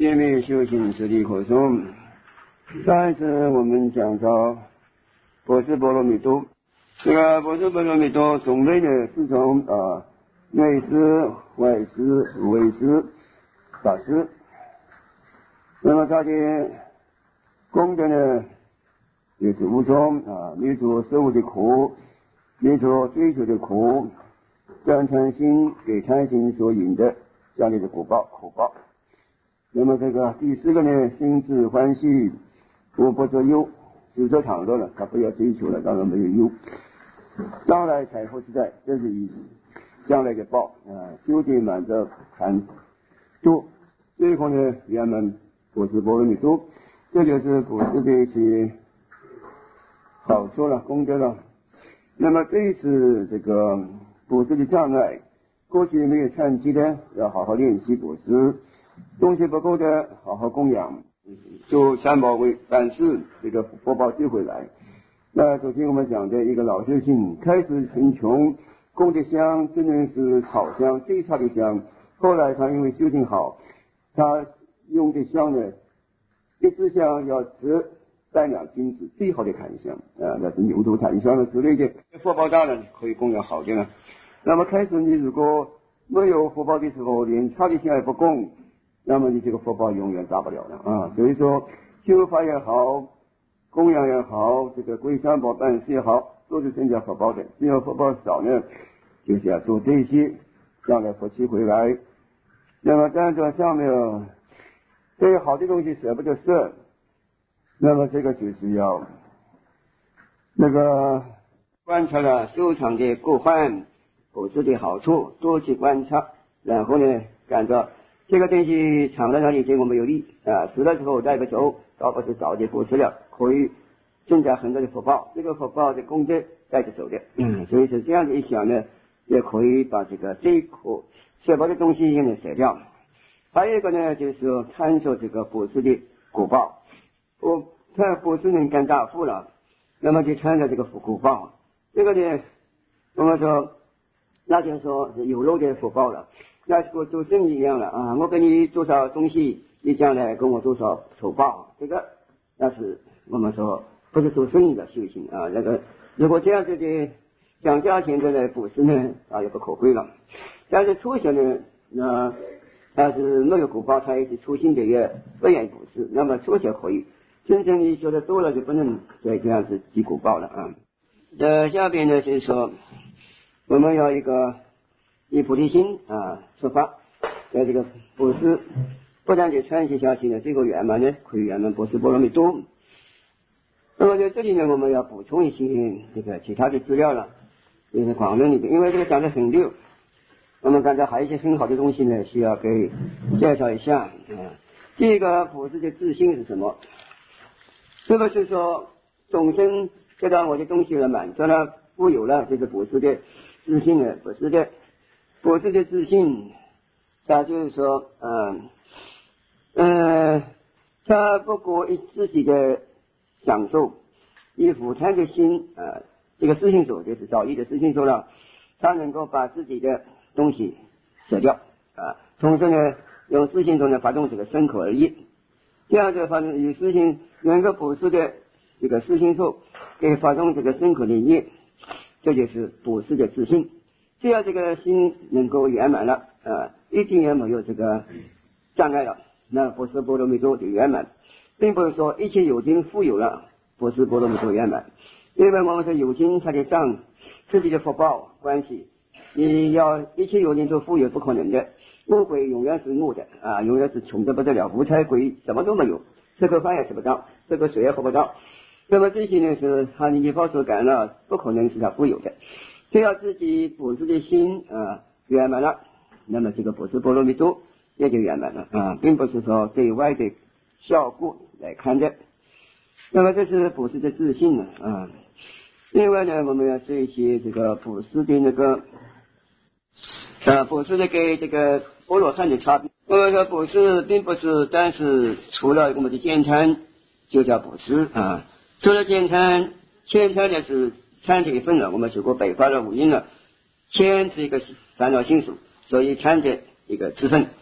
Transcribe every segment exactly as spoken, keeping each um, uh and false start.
界面修行实力可颂。上一次我们讲到波斯波罗蜜多，这个波斯波罗蜜多种类呢是从啊内师、外师、唯师、法师。那么他的功德呢也是无中啊，灭除事物的苦，灭除追求的苦，将贪心给贪心所引的这样的果报苦报。那么这个第四个呢，心自欢喜，无不作忧，死者躺着了，他不要追求了，当然没有忧。将来财富自在，这是意思。将来的报啊，修行满着禅多，最后呢圆满波斯波罗蜜多，这就是波斯的一些好处了，功德了。那么这一次这个波斯的障碍，过去没有参及的，要好好练习波斯。东西不够的，好好供养，做三宝为办事，这个福报就会来。那昨天我们讲的一个老修行，开始很穷，供的香真的是好香，最差的香。后来他因为修行好，他用的香呢，一支香要值三两金子，最好的檀香啊，那是牛头檀香的之类的。福报大了，可以供养好的了。那么开始你如果没有福报的时候，连差的香也不供，那么你这个福报永远达不了了啊！所以说，修法也好，供养也好，这个归三宝办事也好，都是增加福报的。只要福报少呢，就是要做这些，将来福气回来。那么但是上面对于好的东西舍不得舍，那么这个就是要那个观察了收藏的过患，果子的好处，多去观察，然后呢，感到这个东西藏在那里对我没有利啊，死了之后带不走，倒不是早就不吃了，可以增加很多的福报，这个福报的功德带着走的。嗯，所以说这样子一想呢，也可以把这个这一颗舍不得的东西呢舍掉。还有一个呢，就是说看作这个布施的果报，我看布施能干大富了，那么就看着这个果报，这个呢，我们说那就是说有漏的福报了。那我做生意一样了啊，我给你多少东西，你将来跟我多少酬报，这个那是我们说不是做生意的修行啊。那个如果这样子的讲价钱的来布施呢，啊也不可贵了。但是初学呢，那但是没有果报，他也是初心的也不愿意布施，那么初学可以，真正你学的多了就不能再这样子积果报了啊。呃，下边呢就是说我们要一个以菩提心啊出发，在这个布施不但就传习下去呢，最后圆满呢可以圆满波斯波罗蜜多。那么在这里呢，我们要补充一些这个其他的资料了，就是广论里面，因为这个讲的很溜，我们刚才还有一些很好的东西呢，需要给介绍一下啊。第一个布施的自信是什么？是不是说众生得到我的东西了，满足了、富有了，就是布施的自信呢？不是的。布施的自信，他就是说，嗯嗯，他不过以自己的享受，以俯贪的心啊，这个自信所就是造诣的自信所了，他能够把自己的东西舍掉啊，同时呢，用自信所呢发动这个身口而意，这样子发动以自信能够布施的这个自信所给发动这个身口的业，这就是布施的自信。只要这个心能够圆满了啊，一定也没有这个障碍了，那波斯波罗蜜多就圆满，并不是说一切有情富有了，波斯波罗蜜多圆满。因为我们说有情它的障，自己的福报关系，你要一切有情都富有不可能的，魔鬼永远是恶的啊，永远是穷得不得了，无财鬼什么都没有，吃口饭也吃不到，这个水也喝不到，那么这些呢是他的业报所感了，不可能是他富有的。只要自己布施的心啊圆满了，那么这个波斯波罗蜜多也就圆满了啊，并不是说对外的效果来看的。那么这是布施的自信了啊。另外呢，我们要学习这个布施的那个啊，布施的跟这个阿罗汉的差别。我们说布施并不是单是除了我们的见参就叫布施啊，除了见参，见参呢是参这一份了，我们学过北法的五音了，谦是一个烦恼心属，所以参的一个支分。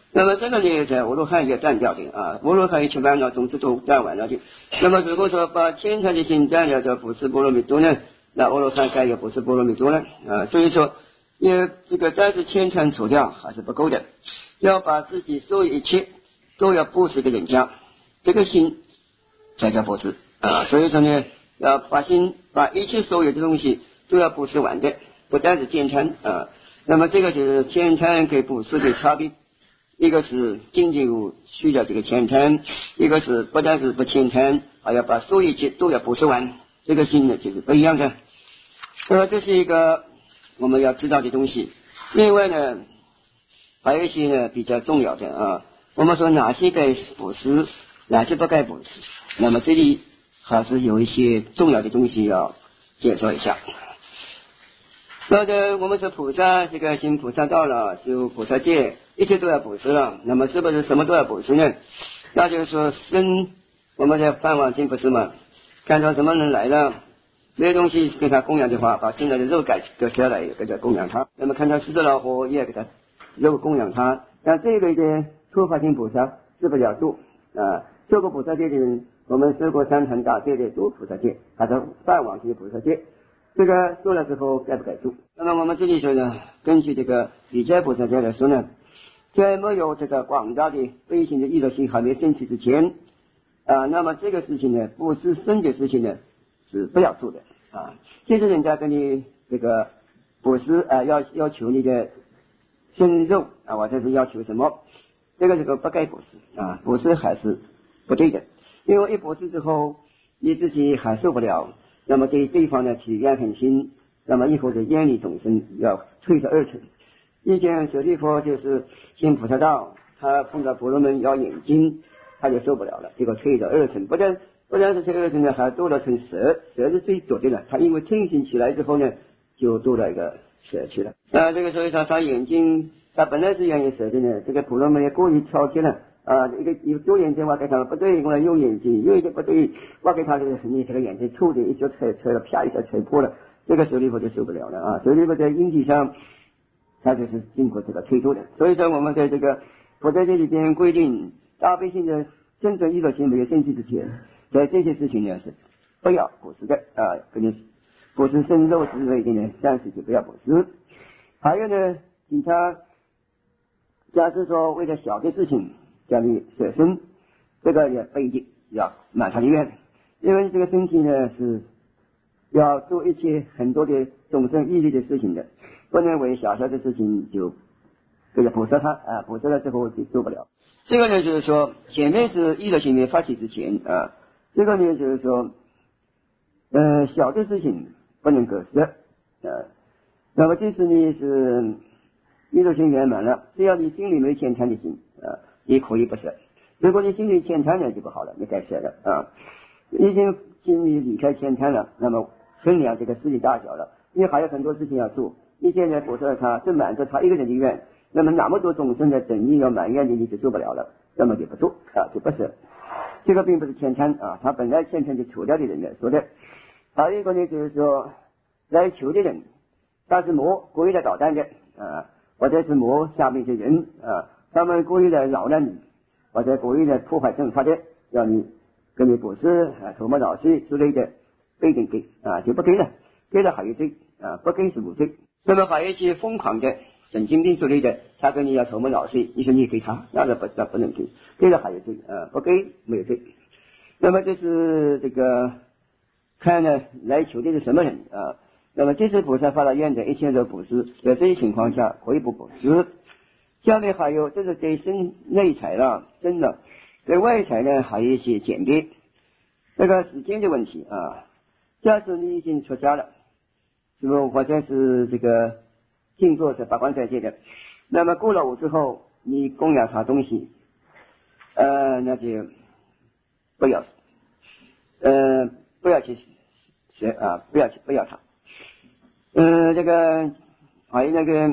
那么这个呢，在俄罗汉也断掉的啊，俄罗汉也吃完了，种子都断完了的。那么如果说把虔诚的心断了，叫不是波罗蜜多呢，那俄罗汉该有不是波罗蜜多呢啊。所以说，也这个暂时虔诚除掉还是不够的，要把自己所有一切都要布施给人家，这个心才叫布施啊。所以说呢，要把心把一切所有的东西都要布施完的，不单是虔诚啊。那么这个就是虔诚跟布施的差别。一个是经济物需要这个虔诚，一个是不但是不虔诚，还要把所有一切都要布施完，这个心呢就是不一样的。那么这是一个我们要知道的东西。另外呢，还有一些呢比较重要的啊，我们说哪些该布施，哪些不该布施。那么这里还是有一些重要的东西要介绍一下。那这我们说菩萨这个行菩萨道了，修菩萨戒，一切都要布施了。那么是不是什么都要布施呢？那就是说生我们在饭碗经不是嘛？看到什么人来了，没有东西给他供养的话，把现在的肉改割下来给他供养他。那么看到狮子老虎也给他肉供养他。那这一类的初发心菩萨是不是要做啊？做过菩萨戒的人，我们受过三坛大戒的做菩萨戒，还是饭碗经菩萨戒。这个做了之后该不该做？那么我们这里说呢，根据这个理解菩萨戒来说呢，在没有这个广大的悲心的娱乐心还没升起之前啊，那么这个事情呢，不是生的事情呢，是不要做的啊。即使人家跟你这个不是啊，要要求你的生肉啊，或者是要求什么，这个这个不该布施啊，布施还是不对的，因为一布施之后，你自己还受不了。那么对对方呢起怨恨心，那么以后的愿力众生要退到二层。以前舍利弗就是行菩萨道，他碰到婆罗门咬眼睛，他就受不了了，结果退到二层。不但不但是这个二层呢，还多了层蛇，蛇是最多的了。他因为嗔心起来之后呢，就多了一个蛇去了。那这个所以他他眼睛，他本来是愿意蛇的呢，这个婆罗门也故意挑剔了。啊，一个有左眼睛挖给他不对，我右眼睛右眼睛不对，挖给他这个你这个眼睛触的一脚踩踩了，啪一下踩破了，这个舍利弗就受不了了啊！舍利弗在因地上，他就是经过这个推脱的。所以说我们在这个佛在这里边规定，大悲心的真正娱乐心没有升起之前，在这些事情呢是不要布施的啊，跟你布施生肉之类的呢，暂时就不要布施。还有呢，其他假设说为了小的事情。叫你舍身，这个也不一定要满他的愿，因为这个身体呢是要做一些很多的众生益利的事情的，不能为小小的事情就这个布施他啊，布施了之后就做不了。这个呢就是说，前面是意乐行为发起之前啊，这个呢就是说，呃，小的事情不能割舍啊。那么这次呢是意乐行圆满了，只要你心里没虔诚的心啊。也可以不舍，如果你心里虔诚了就不好了，你该舍了啊。已经心里离开虔诚了，那么分量这个事情大小了，因为还有很多事情要做。你现在布施了他，只满足他一个人的愿，那么那么多众生的等你要满愿的你就做不了了，那么就不做啊，就不舍。这个并不是虔诚啊，他本来虔诚就除掉的人来说的。还有一个呢，就是说来求的人，他是魔故意来捣蛋的啊，或者是魔下面的人啊。他们故意来扰乱你，或者故意来破坏正法的，让你跟你布施啊、头目老师之类的，不一定给啊，就不给了，给了还有罪啊，不给是无罪。那么还有一些疯狂的神经病之类的，他跟你要头目老师，你说你给他，那个不那不能给，给了还有罪啊，不给没有罪。那么这是这个看呢来求的是什么人啊？那么这次菩萨发了愿的一切都布施，在这些情况下可以不布施。下面还有，这是对身内财了，真的，对外财呢还有一些简略。这个时间的问题啊，假使你已经出家了，是不或者是这个静坐是八关斋戒的，那么过了午之后，你供养他东西，呃，那就不要，呃，不要去学啊，不要去不要他，呃，这个还有那个。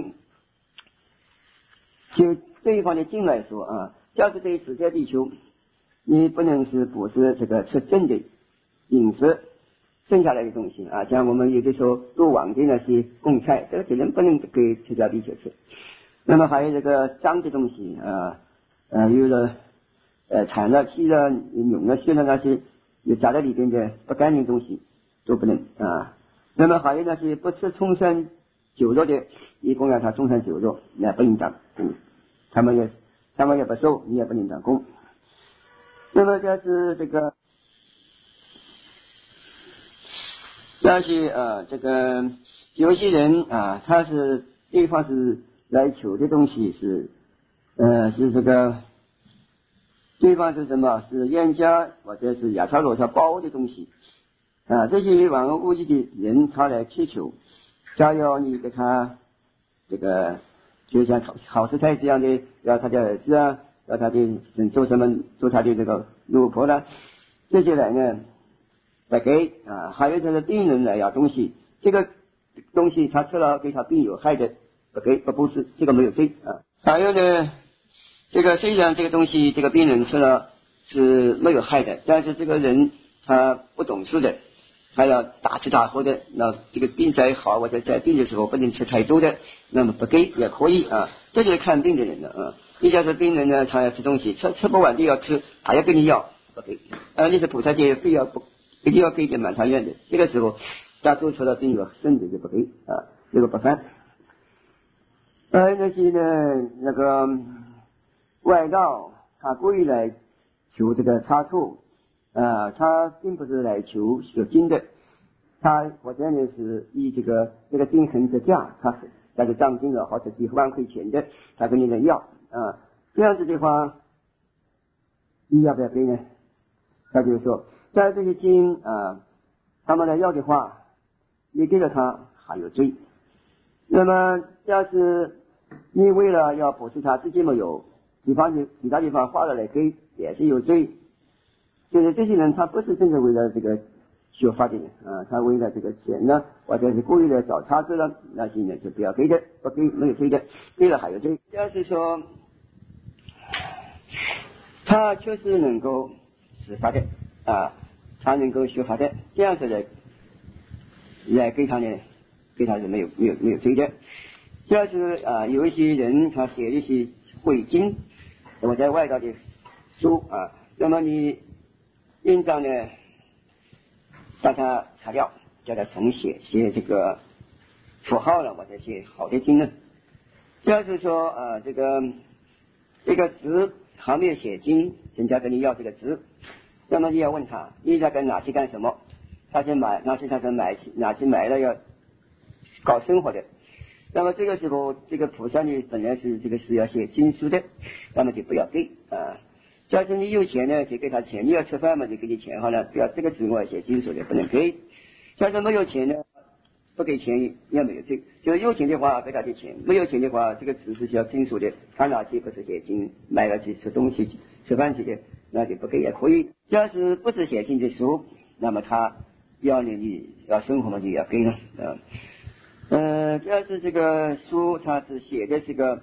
就这一方面经来说啊，要是对此在地球，你不能是布施这个吃正的饮食剩下来的东西啊，像我们有的时候做网的那些供菜，这个只能不能给出家地球吃。那么还有这个脏的东西啊， 呃有了呃产了气了蛹了血了那些有杂在里边的不干净东西都不能啊。那么还有那些不吃葱酸酒肉的，一供养他葱酸酒肉，那不应当，嗯，他们也他们也不收，你也不能当供。那么这是这个，这是呃这个有些人啊，他是对方是来求的东西是呃是这个。对方是什么？是冤家或者是亚超罗他包的东西啊！这些忘恩负义的人，他来祈求，假要你给他这个，就像好好事太这样的，要他的儿子啊，要他的做什么，做他的这个老婆啦，这些人呢不给啊！还有就是病人来要东西，这个东西他吃了对他病有害的，不给不布施，这个没有罪啊！还有呢。这个虽然这个东西这个病人吃了是没有害的，但是这个人他不懂事的，他要大吃大喝的，那这个病再好或者在病的时候不能吃太多的，那么不给也可以啊。这就是看病的人了啊。你假设病人呢，他要吃东西，吃吃不完的要吃，还要跟你要不给啊。你是菩萨界非要不一定要给点满他愿的，这个时候他做出了病有甚至就不给啊，这个不犯。呃，那些呢那个。外道他故意来求这个差错啊，他并不是来求学经的，他或者呢是以这个这个经很值价，他是那就涨金了或者几万块钱的，他跟你来要啊，这样子的话，你要不要给呢？他就说，在这些经啊，他们来要的话，你给了他还有罪。那么要是你为了要补偿他自己没有。地方就其他地方花了来给也是有罪，就是这些人他不是真正为了这个学法的人啊，他为了这个钱呢，或者是故意的找差错了，那些呢就不要给的，不给没有罪的，给了还有罪。要是说他确实能够施法的啊，他能够学法的，这样子的来给他呢，给他是没有没有没有罪的。要是啊有一些人他写一些伪经。我在外道的书啊，那么你应当呢把它擦掉，叫它重写，写这个符号了，或者写好的经呢。要是说啊，这个这个字还没有写经，人家跟你要这个字，那么你要问他，你在跟哪去干什么？他去买，哪去他去买，哪去买了要搞生活的。那么这个时候，这个菩萨呢，本来是这个是要写经书的，那么就不要给啊。假设你有钱呢，就给他钱；你要吃饭嘛，就给你钱好了，不要这个之外写经书的不能给。假设没有钱呢，不给钱也没有罪。就是有钱的话给他的钱，没有钱的话，这个只是叫经书的，他拿去不是写经，买了去吃东西、吃饭去的，那就不给也可以。假使不是写经的书，那么他要你你要生活嘛，就要给了啊。呃，要是这个书他是写的这个，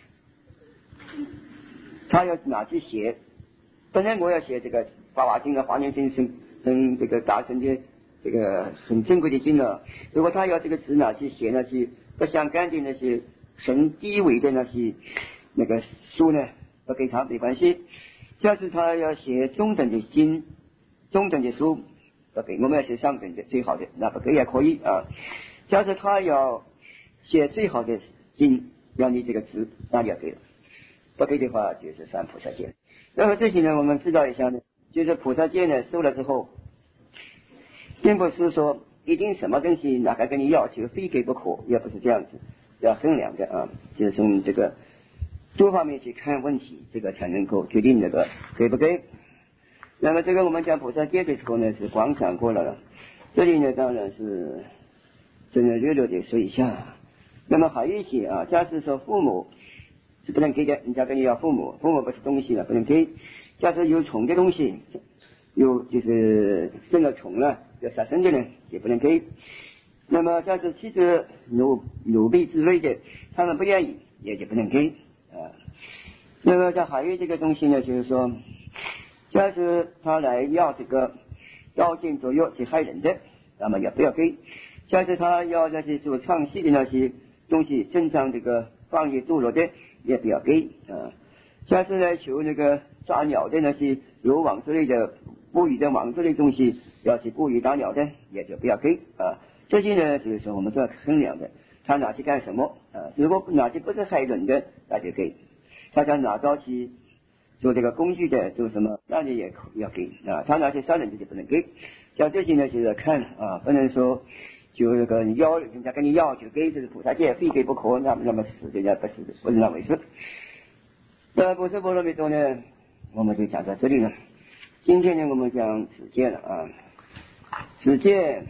他要拿去写，本来我要写这个法华经啊、华严经是跟这个大乘的这个很珍贵的经了，如果他要这个字拿去写那些不相干的那些很低微的那些那个书呢，不给他没关系。要是他要写中等的经、中等的书，不给，我们要写上等的最好的，那不给也可以啊。假设他要写最好的经，要你这个字，那就给了；不给的话，就是犯菩萨戒。那么这些呢，我们知道一下呢，就是菩萨戒呢收了之后，并不是说一定什么东西哪个跟你要求非给不可，也不是这样子，要衡量的啊，就是从这个多方面去看问题，这个才能够决定那个给不给。那么这个我们讲菩萨戒的时候呢，是广讲过了了，这里呢当然是真的略略的说一下。那么还有一些啊，假设说父母是不能给的，人家跟你要父母，父母不是东西了，不能给。假设有虫的东西，有就是生了虫了，要杀生的呢，也不能给。那么假设妻子奴奴婢之类的，他们不愿意，也就不能给啊。那么这还有这个东西呢，就是说，假设他来要这个刀剑左右去害人的，那么也不要给。假设他要那些做唱戏的那些东西，正常这个放逸堕落的，也不要给啊。 下次呢求那个抓鸟的那些有网之类的捕鱼的网之类的东西，要去捕鱼打鸟的也就不要给啊。这些呢就是说我们都要衡量的，他拿去干什么啊？如果拿去不是害人的，那就给；他想拿到去做这个工具的，做什么，那你也要给啊。他拿去杀人的就不能给。像这些呢就是看啊，不能说就那个要人家跟你要就给，这是菩萨戒，非给不可，那那么是人家不是不是那回事。那不是波罗蜜多呢，我们就讲到这里了。今天呢，我们讲持戒了啊。持戒，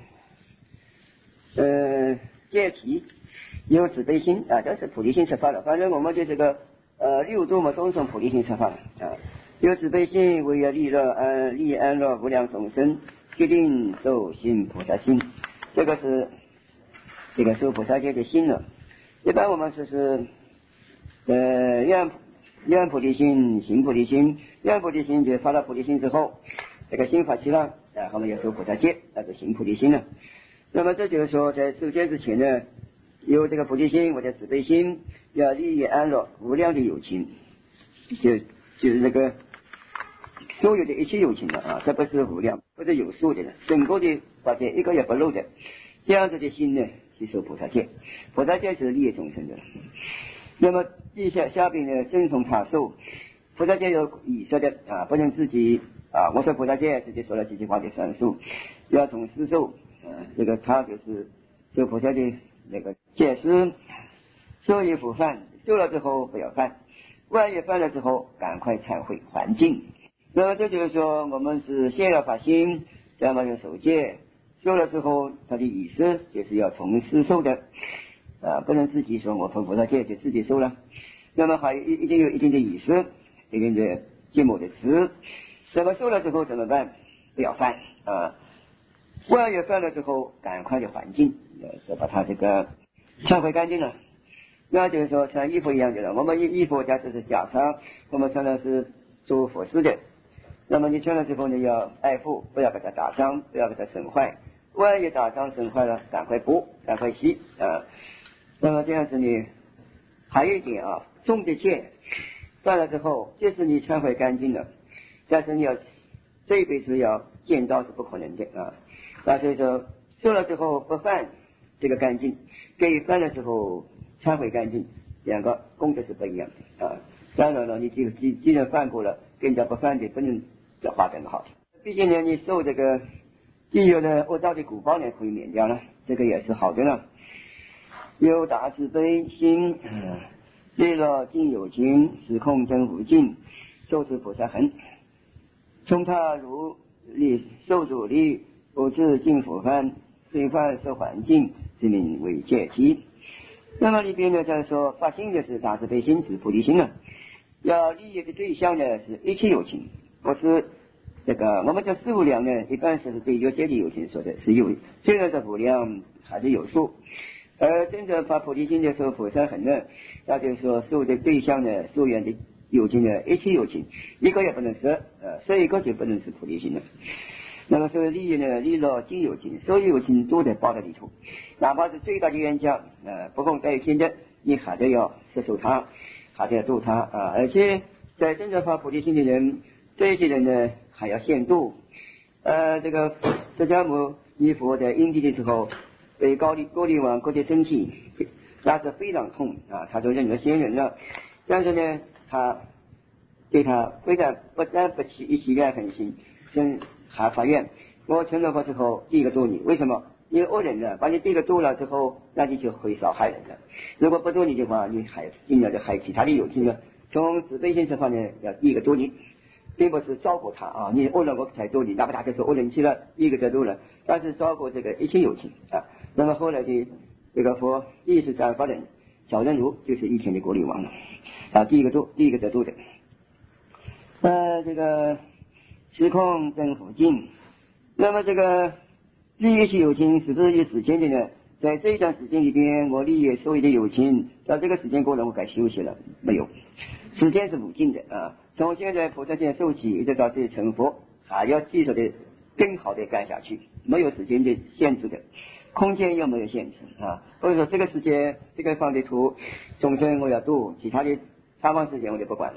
呃，戒体有慈悲心啊，这是菩提心出发的。反正我们对这个呃六度嘛，都是从菩提心出发的啊。有慈悲心，为了利乐安利安乐无量众生，决定受行菩萨心。这个是这个受菩萨戒的心了。一般我们说是呃愿愿菩提心，行菩提心，愿菩提心就发了菩提心之后，这个心发起了，然后呢要受菩萨戒，那就行菩提心了。那么这就是说，在受戒之前呢，有这个菩提心或者慈悲心，要利益安乐无量的有情，就就是这个所有的一切有情的啊，这不是无量，不是有数的了，整个的法界一个也不漏的，这样子的心呢，去受菩萨戒，菩萨戒是利益众生的。那么地下下边呢，遵从他受菩萨戒有以色的啊，不能自己啊，我说菩萨戒自己说了几句话就算数，要从师受啊，这个他就是受菩萨的那个戒师，受一不犯，受了之后不要犯，万一犯了之后赶快忏悔还敬。那么这就是说，我们是先要发心，再么要守戒，受了之后他的意思就是要从师受的。啊，不能自己说我分菩萨戒就自己受了，那么还有一一定有一定的仪式，一定的戒母的词。那么受了之后怎么办？不要犯啊！万一犯了之后，赶快的还敬，就把它这个忏悔干净了。那就是说像衣服一样的了，我们衣衣服假设是假裳，我们穿的是做佛事的，那么你穿了之后呢，要爱护，不要给它打伤，不要给它损坏。万一打伤损坏了，赶快补，赶快洗啊！那么这样子呢，还有一点啊，重的戒犯了之后，即使你忏悔干净了，但是你要这一辈子要见到是不可能的啊。那所以说受了之后不犯这个干净，跟犯了之后忏悔干净，两个功德是不一样的啊。当然了，你既既既然犯过了，跟人家不犯的不能这话更好。毕竟呢，你受这个既有的恶道的果报呢，可以免掉了，这个也是好的了。有大慈悲心，利乐尽有情，时空真无尽，受持菩萨行，从他如力受主力，不自尽佛犯，虽犯受环境，是名为戒体。那么里边呢，就是说发心就是大慈悲心，是菩提心了。要利益的对象呢，是一切有情，不是这个我们叫四无量呢，一般是对有戒的有情说的是有，虽然是无量还是有数。而真正发菩提心的时候，菩萨行呢，那就是说受的对象呢，所缘的有情呢，一切有情，一个也不能舍，呃，舍一个就不能是菩提心了。那么所以利益呢，利乐尽有情，所有有情都得包在里头，哪怕是最大的冤家，呃，不共戴心的，你还得要摄受他，还得要度他啊！而且在真正发菩提心的人，这些人呢，还要限度。呃，这个释迦牟尼佛在因地的时候，被高丽高丽王国的生气，那是非常痛啊！他就认为仙人了，但是呢，他对他非常不但不起一起怨恨心，甚还发愿：我成了佛之后，第一个度你，为什么？因为恶人呢，把你第一个度了之后，那你就会少害人了。如果不度你的话，你还尽量的害其他的有情了。从慈悲心这方面，要第一个度你。并不是照顾他啊，你恶人我才度你，哪怕他就是恶人去了，一个就度了，但是照顾这个一切有情啊。那么后来的这个佛第十三法人小人如就是一天的国力王了啊，第一个度，第一个得度的。呃，这个时空真佛境，那么这个利益一切有情是不是有时间的呢？在这一段时间里边，我利益所有的有情，到这个时间过了，我该休息了，没有，时间是无尽的啊。从现在菩萨戒受起，一直到这成佛，还要继续的更好的干下去，没有时间的限制的，空间又没有限制啊。或者说这个时间这个放的图，众生我要度，其他的下方时间我就不管了，不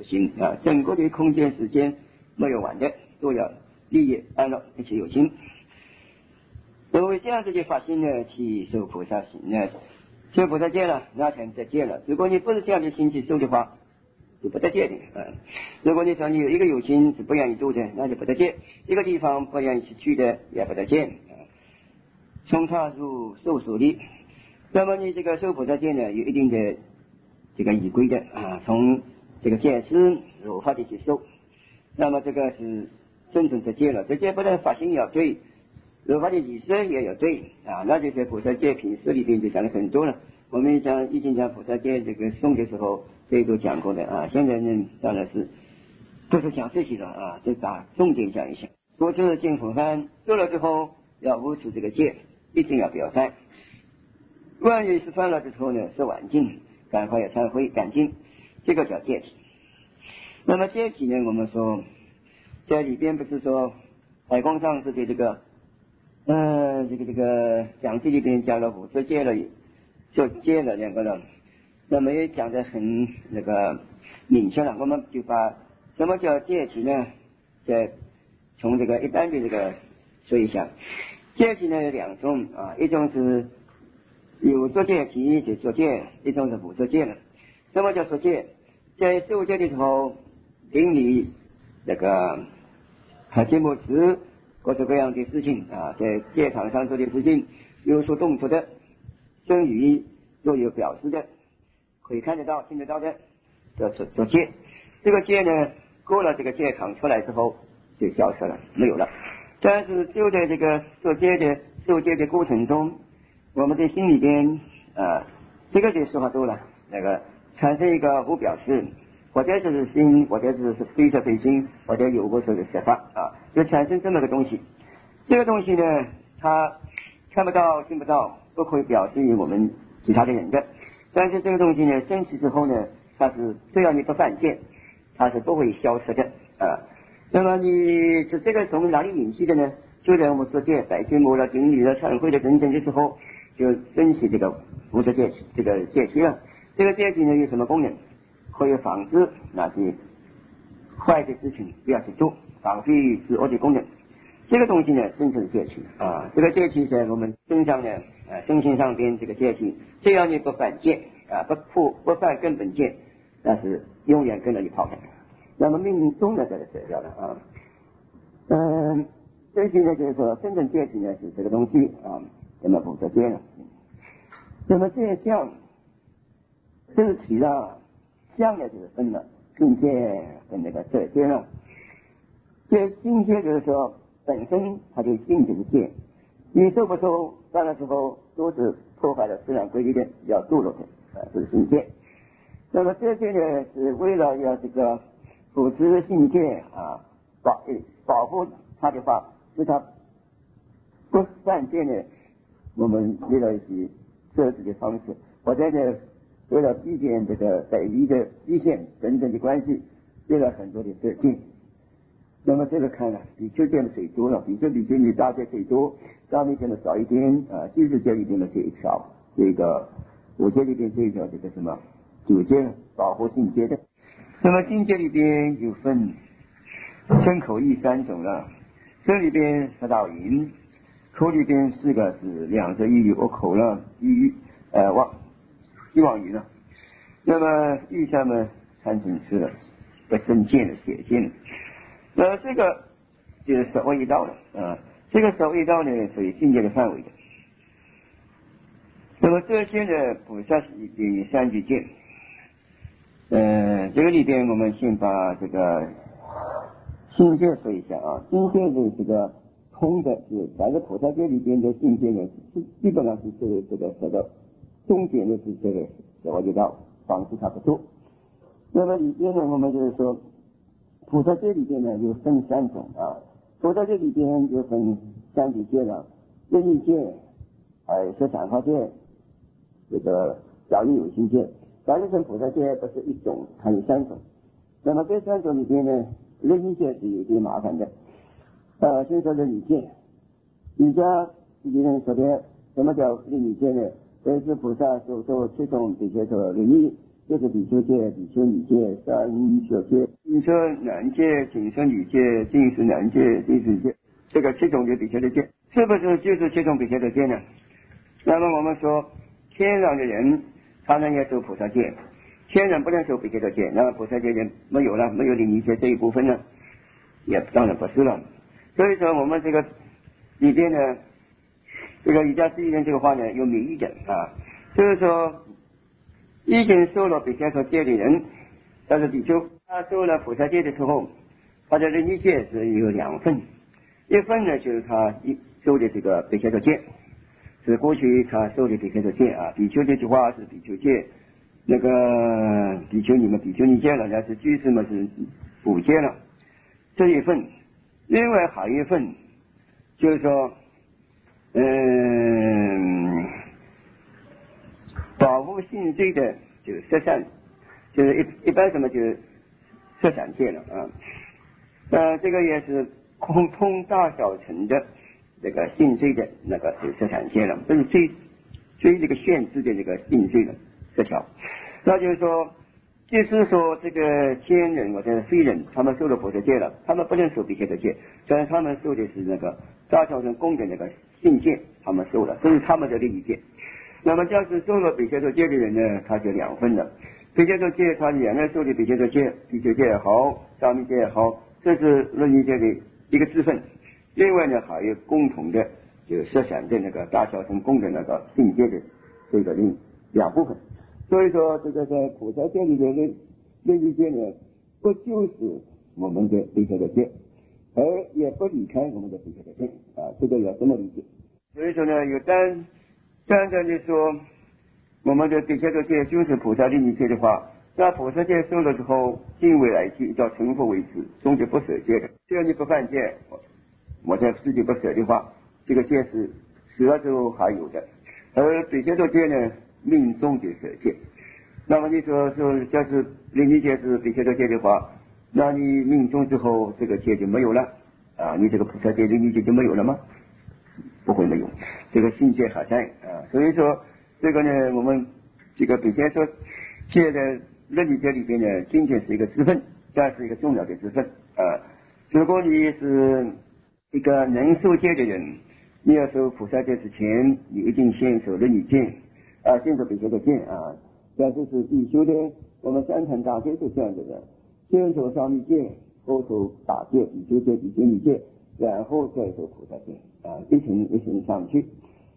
行啊，整个的空间时间没有完的，都要利益安乐一切有情。因为这样子的发心呢，去受菩萨行呢，受菩萨戒了，那才能得戒了。如果你不是这样的心去受的话，就不得戒的啊。如果你说你有一个有情是不愿意度的，那就不得戒；一个地方不愿意去去的，也不得戒。从差入受所力，那么你这个受菩萨戒呢，有一定的这个仪规的啊，从这个戒师如法的去受，那么这个是真正得戒了。这戒不但发心也要对，如法的仪式也要对啊，那就在菩萨戒品释里边就讲了很多了。我们讲以前讲菩萨戒这个诵的时候，这都讲过的啊。现在呢，当然是不是讲这些了啊，就把重点讲一下。多次进佛山做了之后，要无持这个戒，一定要表态。万一是犯了之后呢，是晚尽，赶快要忏悔改进，这个叫戒体。那么戒体呢，我们说在里边不是说海光上师的这个呃这个这个讲记里边讲了五次戒了，就戒了两个了，那么也讲得很那个明确了。我们就把什么叫戒体呢，再从这个一般的这个说一下。戒体呢有两种啊，一种是有作戒体就作戒，一种是无作戒了。什么叫作戒？在受戒的时候，邻里那个还节目词各式各样的事情啊，在戒场上做的事情，有所动作的，声语都有表示的，可以看得到、听得到的，叫做作戒。这个戒呢，过了这个戒场出来之后就消失了，没有了。但是就在这个受戒的受戒的过程中，我们在心里边啊，这个就说话多了，那个产生一个无表示，或者就是心，或者是非是非心，或者有过说的说法啊，就产生这么个东西。这个东西呢，它看不到、听不到，不可以表示于我们其他的人的。但是这个东西呢，升起之后呢，它是只要你不犯戒，它是不会消失的啊。那么你是这个从哪里引起的呢？就在我们做戒、白天摸了、顶礼了、忏悔了等等的时候，就升起这个无着戒这个戒体了。这个戒体呢有什么功能？可以防止那些坏的事情不要去做，防备自恶的功能。这个东西呢，真正戒体啊，这个戒体在我们身上呢，啊，身心上边这个戒体，只要你不犯戒啊，不破不犯根本戒，那是永远跟着你跑的。那么命中呢，这个舍掉了啊。嗯，这些呢就是说，真正戒体呢是这个东西啊，那么不做戒了。那么戒相这体了，相呢就是分了境界跟那个色戒了。这境界就是说本身它就性就是戒，你受不受犯了之后都是破坏了自然规律的，要堕落的啊，这是性戒。那么这些呢是为了要这个扶持性戒啊，保保护他的话，使他不犯戒呢，我们为了一些设置的方式，或者呢为了避免这个等离的极限等等的关系，做了很多的设计。那么这个看了比丘戒的最多了，比丘比丘尼大戒最多，大戒的少一点啊，居士戒里边的这一条，这个五戒里边这一条这个什么九戒保护性戒的。那么性戒里边有分身口意三种了，身里边十道云，口里边四个是两者意我口了意呃望希望语了。那么意下面看成是了不生见的显现。那这个就是守卫一道了啊，这个守卫一道呢属于性戒的范围的。那么这些呢菩萨有三句戒，呃，这个里边我们先把这个性戒说一下啊。性戒的这个通的是在这菩萨戒里边的性戒呢，是基本上是这个这个这个终点的是这个守卫一道，方式差不多。那么里边呢，我们就是说。菩萨戒里边呢有分三种啊，菩萨戒里边有分三级戒了，任意戒，还有说散花戒，这个小义有心戒。小义跟菩萨戒不是一种，它有三种。那么这三种里边呢，任意戒是有点麻烦的。呃，先说任意戒，瑜伽这些人说的什么叫任意戒呢？这是菩萨所说七种比较说任意就是比丘戒、比丘尼戒、三舍戒、净舍男戒、净舍女戒、净食男戒、净食戒，这个七种的比丘的戒，是不是就是七种比丘的戒呢？那么我们说，天然的人他能也受菩萨戒，天然不能受比丘的戒，那么菩萨戒就没有了，没有离尼戒这一部分呢，也当然不是了。所以说我们这个里边呢，这个瑜伽师一人这个话呢有名义的啊，就是说已经受了比丘戒的人，但是比丘他受了菩萨戒的时候，他的离尼戒是有两份，一份呢就是他受的这个比丘戒，是过去他受的比丘戒啊，比丘这句话是比丘戒，那个比丘尼嘛，比丘尼戒了，那是居士嘛是补戒了，这一份。另外还有一份，就是说，嗯，保护性罪的就是摄善，就是一一般什么就是摄善戒了啊。呃，这个也是空通大小乘的这个性罪的那个是摄善戒了，这是最最这个限制的这个性罪的这条。那就是说，就是说这个天人或者非人，他们受了菩萨戒了，他们不能受比丘的戒，虽然他们受的是那个大小乘功的那个性戒，他们受了，这是他们的利益戒。那么要是受了比丘的戒的人呢，他就两分了。比丘的戒，他原来受的比丘的戒，比丘戒也好，沙弥戒也好，这是论尼戒的一个支分。另外呢，还有共同的，就是摄善的那个大小乘功的那个性戒的这个另两部分。所以说，这个在菩萨戒里的论论尼戒呢，不就是我们的比丘的戒，而也不离开我们的比丘的戒啊，这个要这么理解。所以说呢，有单单单的说，我们的比丘的戒就是菩萨论尼戒的话，那菩萨戒受了之后，敬畏来去到成佛为止，终究不舍戒的。只要你不犯戒，我在自己不舍的话，这个戒是死了之后还有的。而比丘的戒呢，命中就舍戒。那么你说说，要是论尼戒是比丘的戒的话，那你命中之后，这个戒就没有了啊，你这个菩萨戒论尼戒就没有了吗？不会没有，这个性戒还在啊。所以说这个呢，我们这个比丘说戒的论尼戒里边呢，精戒是一个支分，这是一个重要的支分啊。如果你是一个能受戒的人，你要受菩萨戒之前，你一定先受论尼戒啊，先受比丘的戒啊。这就是必修的，我们三乘大戒是这样子的，先受沙弥戒，后受大戒、比丘戒、比丘尼戒，然后再受菩萨戒啊，一层一层上去。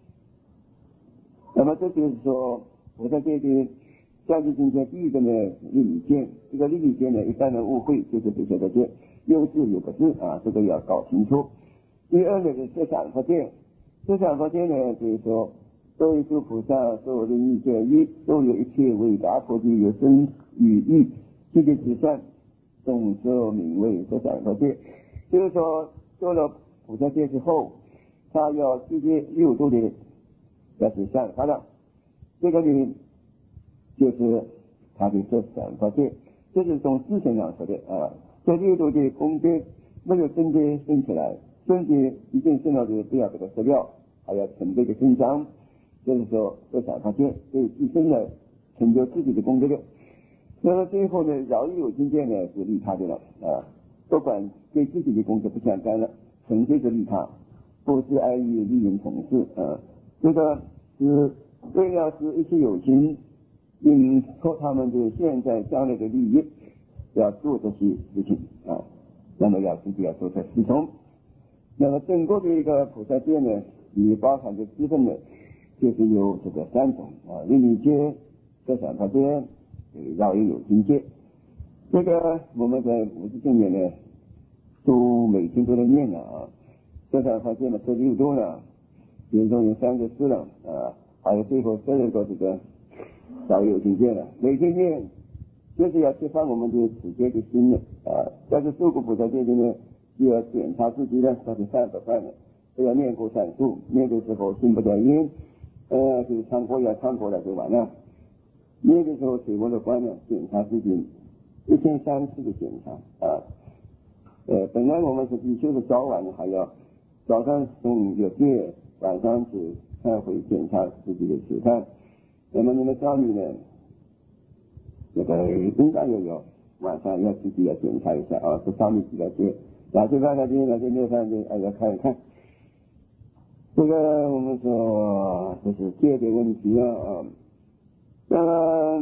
那么这就是说菩萨戒的下级境界，第一个呢律仪戒，这个律仪戒呢一般的误会就是比丘的戒，又是又不是啊，这个要搞清楚。第二呢是摄善佛戒，摄善佛戒呢就是说作为诸菩萨所律仪戒一，都有一切伟大佛的有生与义，积极之善，众说名为摄善佛戒。就是说做了菩萨戒之后，他要积极六度的要是善法了，这个呢就是他的摄善佛戒，这是从自身上说的啊。这六度的功德没有真的生起来，真的已经生了的不要这个资料，还要成倍的增长，就是说摄善佛戒对自身的成就自己的功德的。那么最后呢，饶益有境界呢是利他的了啊，不管对自己的功德不相干了，纯粹是利他，不是爱于利人同事啊。这个是为了使一切有情应托他们的现在将来的利益，要做这些事情啊，那么要自己要做这事从。那么整个的一个菩萨戒呢，里包含的支分呢，就是有这个三种啊，律仪戒、摄善佛戒、饶益有情戒。这个我们在五字经里呢，都每天都在念了啊。摄善佛戒呢，这六度了，其中有三个四了啊，还有最后十二个这个饶益有情戒了，每天念。就是要激发我们的持戒的心呢啊！要是受过菩萨戒的呢，就要检查自己呢到底犯不犯了，不要念过善数，念的时候心不在焉，呃，就是唱过要唱过了就完了。念的时候水过了关了，检查自己一天三次的检查啊。呃，本来我们是必须是早晚还要早上诵有戒，晚上去开会检查自己的吃饭。那么你们家里呢？ 那个应该也有，晚上要自己要检查一下啊，这上面几个戒，哪些犯法戒，哪些没有犯法戒，哎要看一看。这个我们说这是戒的问题啊，那么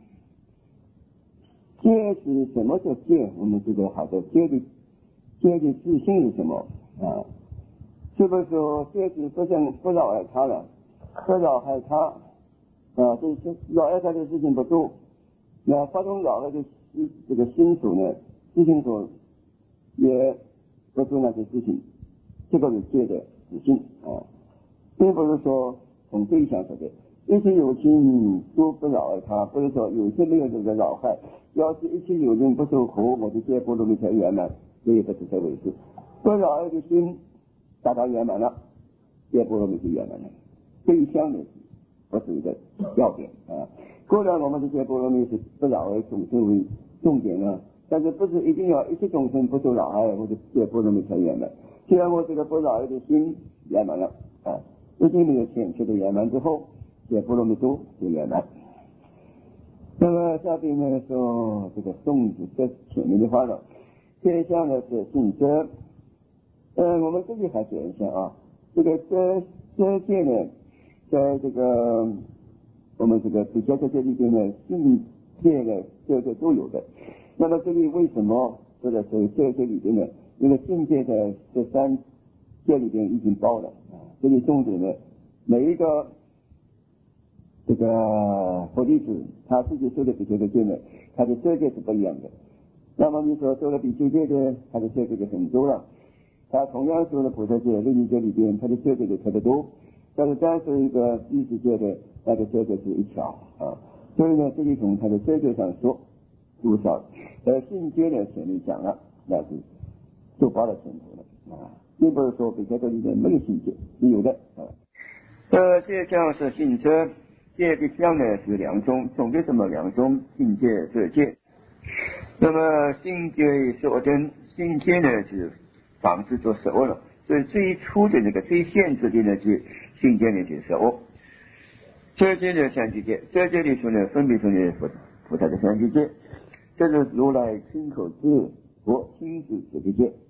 戒是什么叫戒？我们知道好的，戒的戒的自性是什么啊？是不是说戒是不想不扰碍他了，不扰害他啊？这这扰碍他的事情不做，那发动扰害的这个心所呢，事情所也不做那些事情，这个是戒的自性啊，并不是说从对象说的，一切有情都不扰害他，不是说有些没有这个扰害，要是一切有情不受苦，我的戒波罗蜜才圆满，这也不是这回事。不扰害的心达到圆满了，戒波罗蜜就圆满了。对象的不是一个要点啊。固然我们的戒波罗蜜是不扰害众生为重点啊，但是不是一定要一切众生不受扰害，或者戒波罗蜜才圆满。既然我这个不扰害的心圆满了啊，一切没有欠缺的圆满之后，戒波罗蜜多就圆满。那么下边呢说这个颂子这前面的话了，接下来是信遮。呃，我们这里还讲一下啊，这个遮遮戒呢，在这个我们这个比较在这里边呢，信戒呢这个都有的。那么这里为什么这个是遮戒里边呢？因为信戒的这三戒里边已经包了啊。这里重点呢，每一个这个佛弟子他自己修的比丘的戒呢，他的遮戒是不一样的。那么你说修了比丘戒的，他的遮戒就很多了。他同样修了菩萨戒、律仪戒里边，他的戒戒就特别多。但是单是一个第四戒的，他的戒戒是一条啊。所以呢，这里从他的戒戒上说多少，呃，信戒呢前面讲了，那是就包了前头了啊，并不是说比丘戒里边没有信戒，是有的啊。呃，戒相是信遮，戒的相呢是两种，总归什么两种？信戒、遮戒。那么信戒是我跟信戒呢是防止做食物了，所以最初的那个最限制的呢是信戒呢就是食物。遮戒呢三聚戒，遮戒里头呢分别说呢菩菩萨的三聚戒，这是如来亲口制佛亲自持的戒。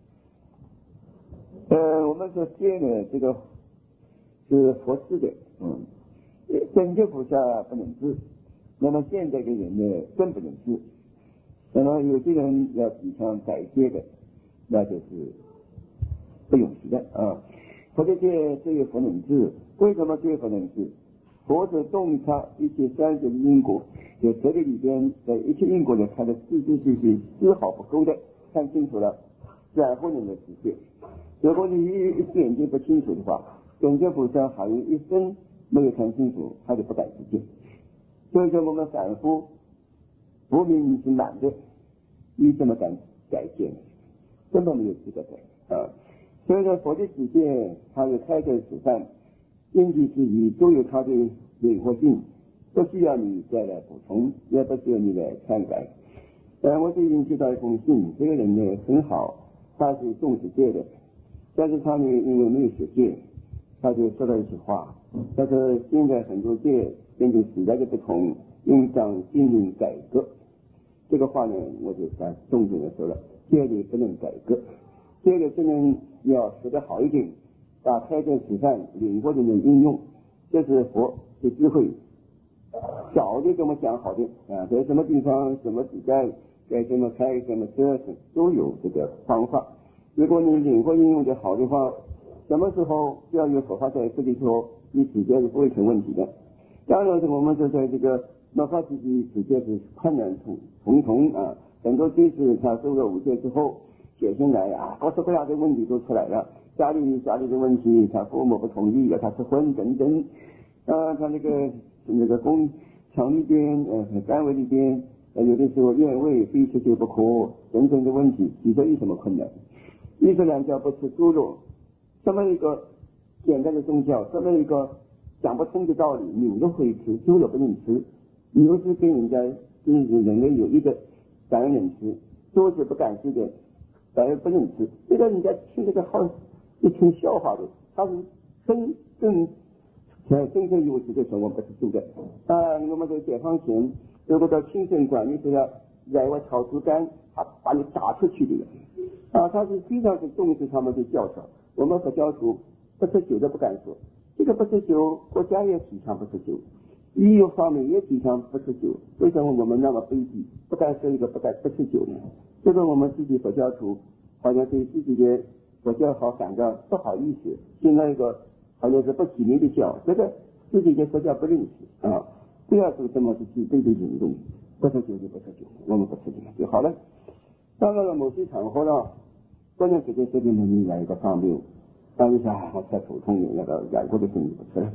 呃，我们说戒呢，这个是佛制的，嗯，真觉菩萨不能治，那么现在的人呢更不能治。那么有些人要提倡改戒的，那就是不允许的啊。佛的戒只有佛能治，为什么只有佛能治？佛是洞察一切三界的因果，就这个里边的一切因果呢，它的仔仔细细丝毫不够的看清楚了，然后能够实现。如果你一一点点不清楚的话，真觉菩萨还有一生没有看清楚，他就不敢实现。所以说我们反复不明你是男的，你怎么敢改戒呢？根本没有资格改啊！所以说佛的指戒，它有开展示范，因地制宜都有它的灵活性，不需要你再来补充，也不需要你来篡改。呃，我最近接到一封信，这个人呢很好，他是重视戒的，但是他呢因为没有学戒，他就说了一句话，他说现在很多戒根据时代的不同，应当进行改革。这个话呢，我就把重点的说了，戒律不能改革，戒律只能要学得好一点，把开展示范灵活的能应用，这是佛的智慧。早就跟我讲好的啊，在什么地方什么时代该怎么开怎么遮都有这个方法。如果你灵活应用的好的话，什么时候只要有佛法在这里头，你直接是不会成问题的。当然是我们说在这个哪怕自己直接是困难重重重啊，很多弟子他受了五戒之后写信来啊，各式各样的问题都出来了，家里家里的问题，他父母不同意，要他吃荤等等啊，他那个那个工厂里边呃单位里边呃有的时候愿为非吃就不可等等的问题，其实有什么困难？伊斯兰教不吃猪肉，这么一个简单的宗教，这么一个讲不通的道理，牛肉可以吃，猪肉不能吃。牛是跟人家跟人类有一个感染吃，猪是不敢吃的，反而不能吃。这个人家听这个好一听笑话的，他是真正呃真正有这个说我不是猪的啊。我们在解放前如果到清圣馆，你是要来我草竹竿，他把你打出去的啊，他是非常是重视他们的教条。我们佛教徒不吃酒都不敢说，这个不吃酒，国家也提倡不吃酒，医药方面也提倡不吃酒，为什么我们那么卑鄙，不敢说一个不敢不吃酒呢？这个我们自己佛教徒好像对自己的佛教好感到不好意思，现在一个好像是不起名的教，这个自己的佛教不认识啊，不要做这么是自卑的行动，不吃酒就不吃酒，我们不吃酒就好了。到了某些场合呢，关键时间这边呢，你来一个方便，当一下我吃普通的那个养过的东西不吃了。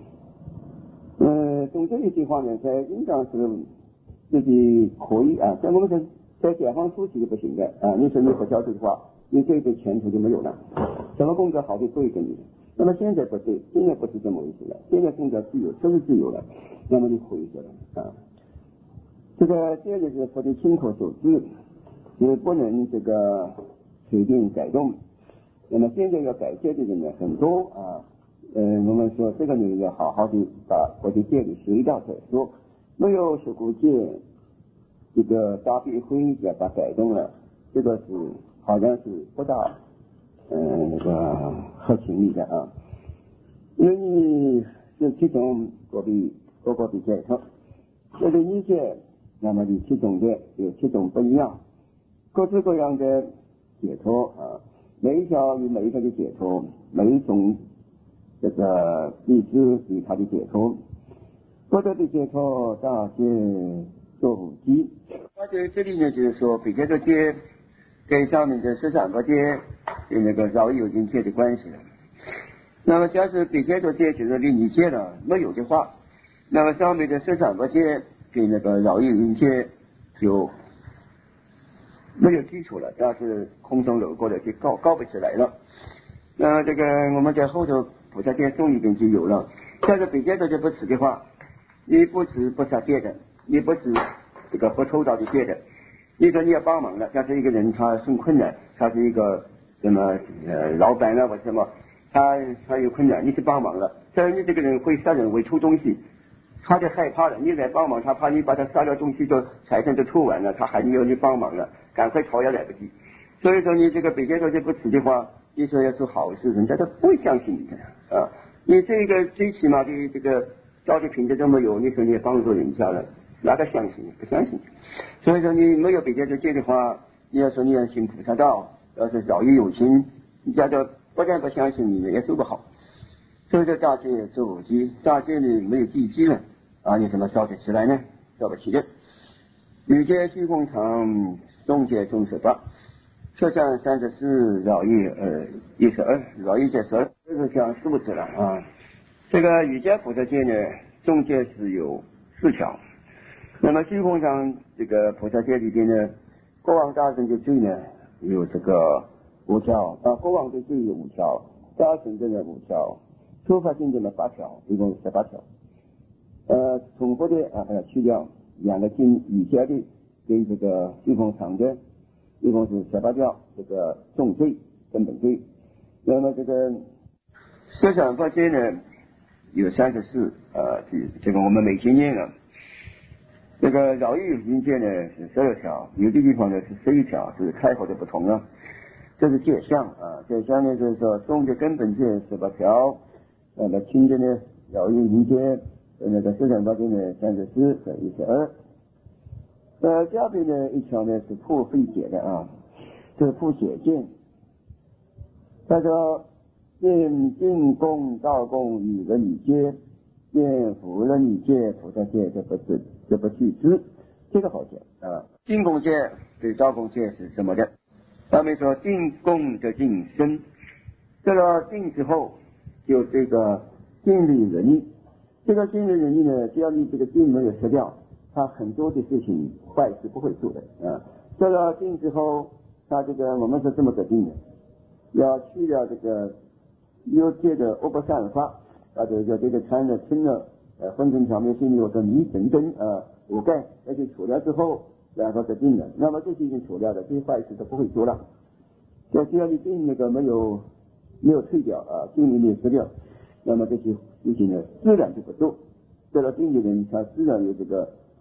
呃，总之一句话呢，在应当是自己可以啊，像我们在在解放初期是不行的啊，你说你不教这的话，你这个前途就没有了，什么工作好就不会给你。那么现在不对，现在不是这么回事了，现在工作自由，都是自由了，那么你回去了啊。这个这个是佛的亲口所知，也不能这个随便改动。那么现在要改戒的人呢很多啊，呃，我们说这个呢要好好的把佛的戒律学到再说，没有学过戒，这个大闭会要把改动了，这个是好像是不大嗯那个合情理的啊，因为你是其中各比各个的解脱，这个理解，那么你其中的有其种不一样，各式各样的解脱啊，每一条有每一个的解脱，每一种这个意思与它的解脱，不得的解脱大戒做五基。而且这里呢就是说比较的戒跟上面的十三个戒有那个饶益有境界的关系了。那么假使比较的戒就是离你戒了没有的话，那么上面的十三个戒跟那个饶益有境界就没有基础了，但是空中楼过的就高高不起来了。那这个我们在后头菩萨戒颂里边就有了，但是比较的就不持的话，你不持不杀戒的，你不持这个不抽到的戒的，你说你要帮忙了，假设一个人他很困难，他是一个什么呃老板啊或什么，他他有困难，你去帮忙了，但是你这个人会杀人会偷东西，他就害怕了，你来帮忙，他怕你把他杀掉东西就财产就偷完了，他还要你帮忙了，赶快逃也来不及。所以说你这个北京说这不吃的话，你说要做好事，人家都不会相信你的啊！你这个最起码的这个道德品质都没有，你说你也帮助人家了，哪个相信？不相信。所以说你没有北京这戒的话，你要说你要行菩萨道，要是饶益有情，人家都不但不相信你，也做不好。所以说大戒做五基，大戒呢没有地基了啊，你怎么烧得起来呢？烧不起的。女戒虚空常，中戒中十八。车站三十四，饶益呃一十二，饶益戒十二，这是讲数字了啊。这个瑜伽菩萨戒呢，中戒是有四条。那么虚空上这个菩萨戒里边呢，国王大神的罪呢有这个五条啊，国王的罪有五条，大神的呢五条，初发性的呢八条，一共十八条。呃，重复的啊要去掉两个经瑜伽的跟这个虚空常的。一共是十八条，这个重罪根本罪。那么这个十三法戒呢有三十四，呃，这个我们每天念了。这个饶益有境界呢是十二条，有的地方呢是十一条，是开口的不同了。这是戒相啊，戒相呢就是说重的根本戒十八条，那么轻的呢饶益有境界，那个十三法戒呢三十四和一十二。呃，下边呢一条呢是破非解的啊，这是破解见。他说：见净功道功与人理戒，见福人理戒菩萨戒，这不是这不去知，这个好讲啊。净功戒对道功戒是什么的？他们说净功的净身，这个净之后就这个净理仁义，这个净理仁义呢，只要你这个净没有失掉。他很多的事情坏事不会做的啊。这个定之后，他这个我们是这么个定的，要去掉这个有戒的恶不善法，啊，这个这个贪的嗔的呃昏沉条面心里有个迷等等啊五盖，而且除掉之后，然后是定的。那么这些已经除掉的，这些坏事都不会做了。就只要你定那个没有没有退掉啊，定力没有失掉，那么这些事情呢，自然就不做。这个定的人，他自然有这个。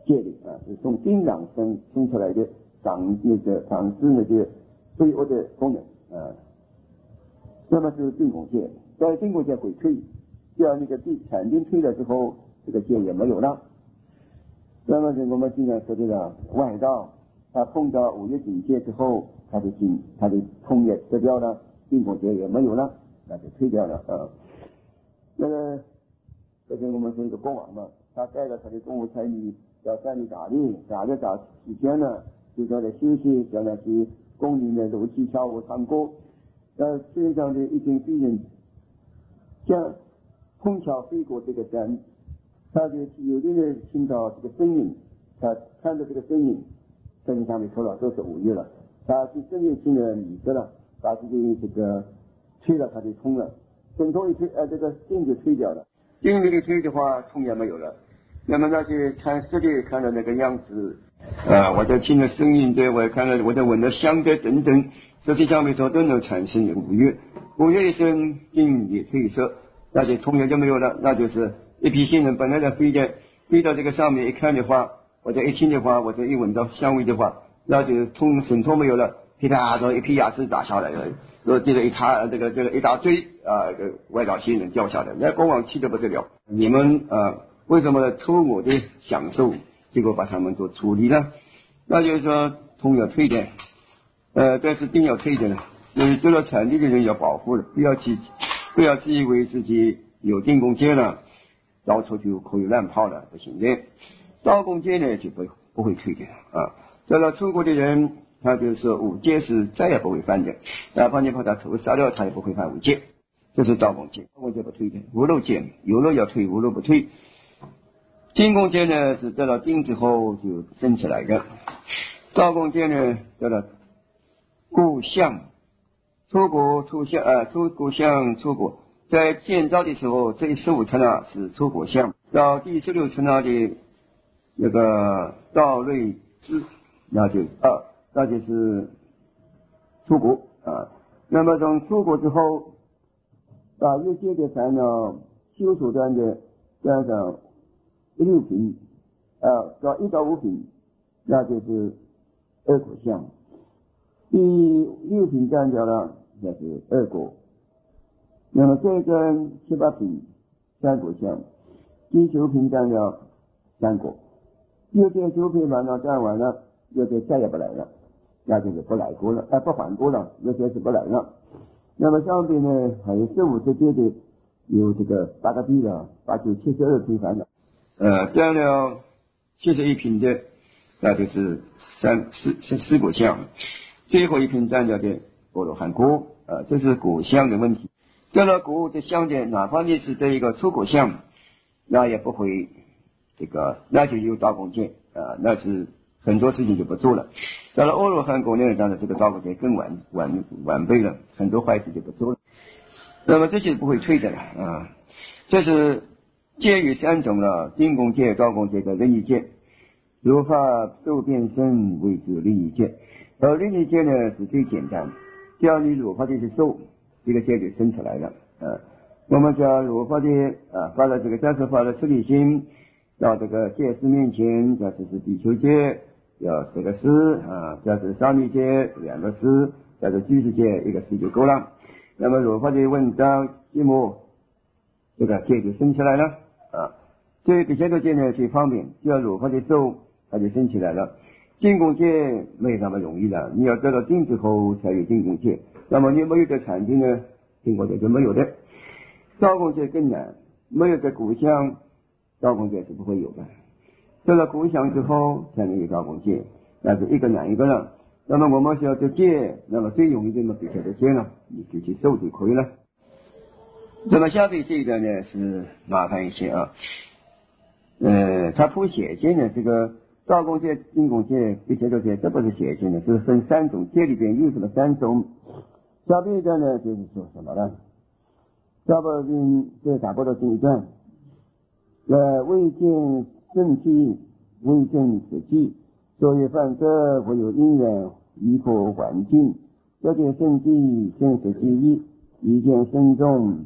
戒律啊，是从丁朗生生出来的长那个长治那个罪恶的功能啊。那么是定功戒，在定功戒会退，只要那个地产定退了之后，这个戒也没有了。那么我们经常说这个外道，他碰到五岳警戒之后，他的经他的空也失掉了，定功戒也没有了，那就退掉了啊。那个这是我们说一个国王嘛，他带着他的公务差役到山里打猎，打了打几天了，就叫他休息，叫他去宫里面楼梯跳舞唱歌。呃，天上的一群飞人将碰巧飞过这个山，他就有的人听到这个声音，他看到这个声音，声音上面说了都是五岳了，他是声音听了迷失了，把自己这个吹了，他就通了，等头一吹，呃，这个劲就吹掉了，劲没有吹的话，通也没有了。那么那些看视力看到那个样子，啊，我在听了声音的，我也看了，我在闻了香的等等，这些上面说都能产生五岳，五岳一生劲也退色，那就通也就没有了，那就是一批新人本来在飞的，飞到这个上面一看的话，或者一听的话，或者一闻到香味的话，那就通神通没有了，噼啪的一批牙齿打下来了，说这个一塌这个这个一大堆啊，这个外道新人掉下来，那国王气得不得了，你们啊。为什么偷我的享受，结果把他们做处理了？那就是说通要退的，呃，这是定要退的，所以做了产地的人要保护了，不要去不要自以为自己有定功戒了，到处就可以乱跑了，不行的。道功戒呢就不不会退的啊。做了出国的人，他就是五戒是再也不会犯的，哪怕你把他头杀掉，他也不会犯五戒，这是道功戒，道功戒不退的。无漏戒有漏要退，无漏不退。定功戒呢是得了定之后就升起来的，道功戒呢得了故相出国出相呃出国相出国，在建造的时候这十五层啊是出国相，到第十六层啊的那个道瑞之，那就是二，那就是出国啊。那么从出国之后，把越界的烦恼修手段的加上一六品啊到一到五品，那就是二果相。第六品干掉了，那是二果。那么这跟七八品三果相，第九品干掉三果。又这九品把它干完了，又这再也不来了，那就是不来过了，啊不还过了，又这是不来了。那么上边呢还有十五十阶的，有这个八个币了，八九七十二品烦恼。呃，干了七十一品的，那就是三四四四果相。最后一品干掉的波罗汉果，啊，这是果相的问题。这个果的相的，哪怕你是这一个出果相，那也不会这个，那就有道功戒啊，那是很多事情就不做了。到了阿罗汉果呢，当然这个道功戒更完完完备了，很多坏事就不做了。那么这些不会退的了啊，这是戒于三种了：定功戒、道功戒和任意戒。如法受变身谓之任意戒，而任意戒呢是最简单，只要你如法的去受，这个戒就生出来了啊。我们叫如法的啊，发了这个假设发了出离心，到这个戒师面前，假设是比丘戒，要十个师啊，假设沙弥戒两个师，假设居士戒一个师就够了。那么如法的问章节目，这个戒就生起来了啊。所以比丘戒呢最方便，只要如法的受，它就生起来了。定功戒没那么容易了，你要得到定之后才有定功戒，那么你没有这禅定呢，定功戒就没有的。道功戒更难，没有这果相，道功戒是不会有的。得了果相之后才能有道功戒，那是一个难一个难。那么我们需要这戒，那么最容易的嘛比丘戒了，你就去受就可以了。那么下面这一段呢是麻烦一些啊，呃，它铺显见的这个道功戒、定功戒、比丘戒，这不是显见的，是分三种，戒里边又分了三种。下面一段呢就是说什么呢？下边这打波的这一段，呃，未见正气，未见实际，所以犯则唯有因缘依破环境，这见圣地现实记忆，一见深重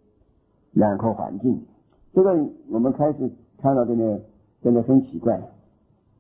然后环境。这个我们开始看到的呢，真的很奇怪。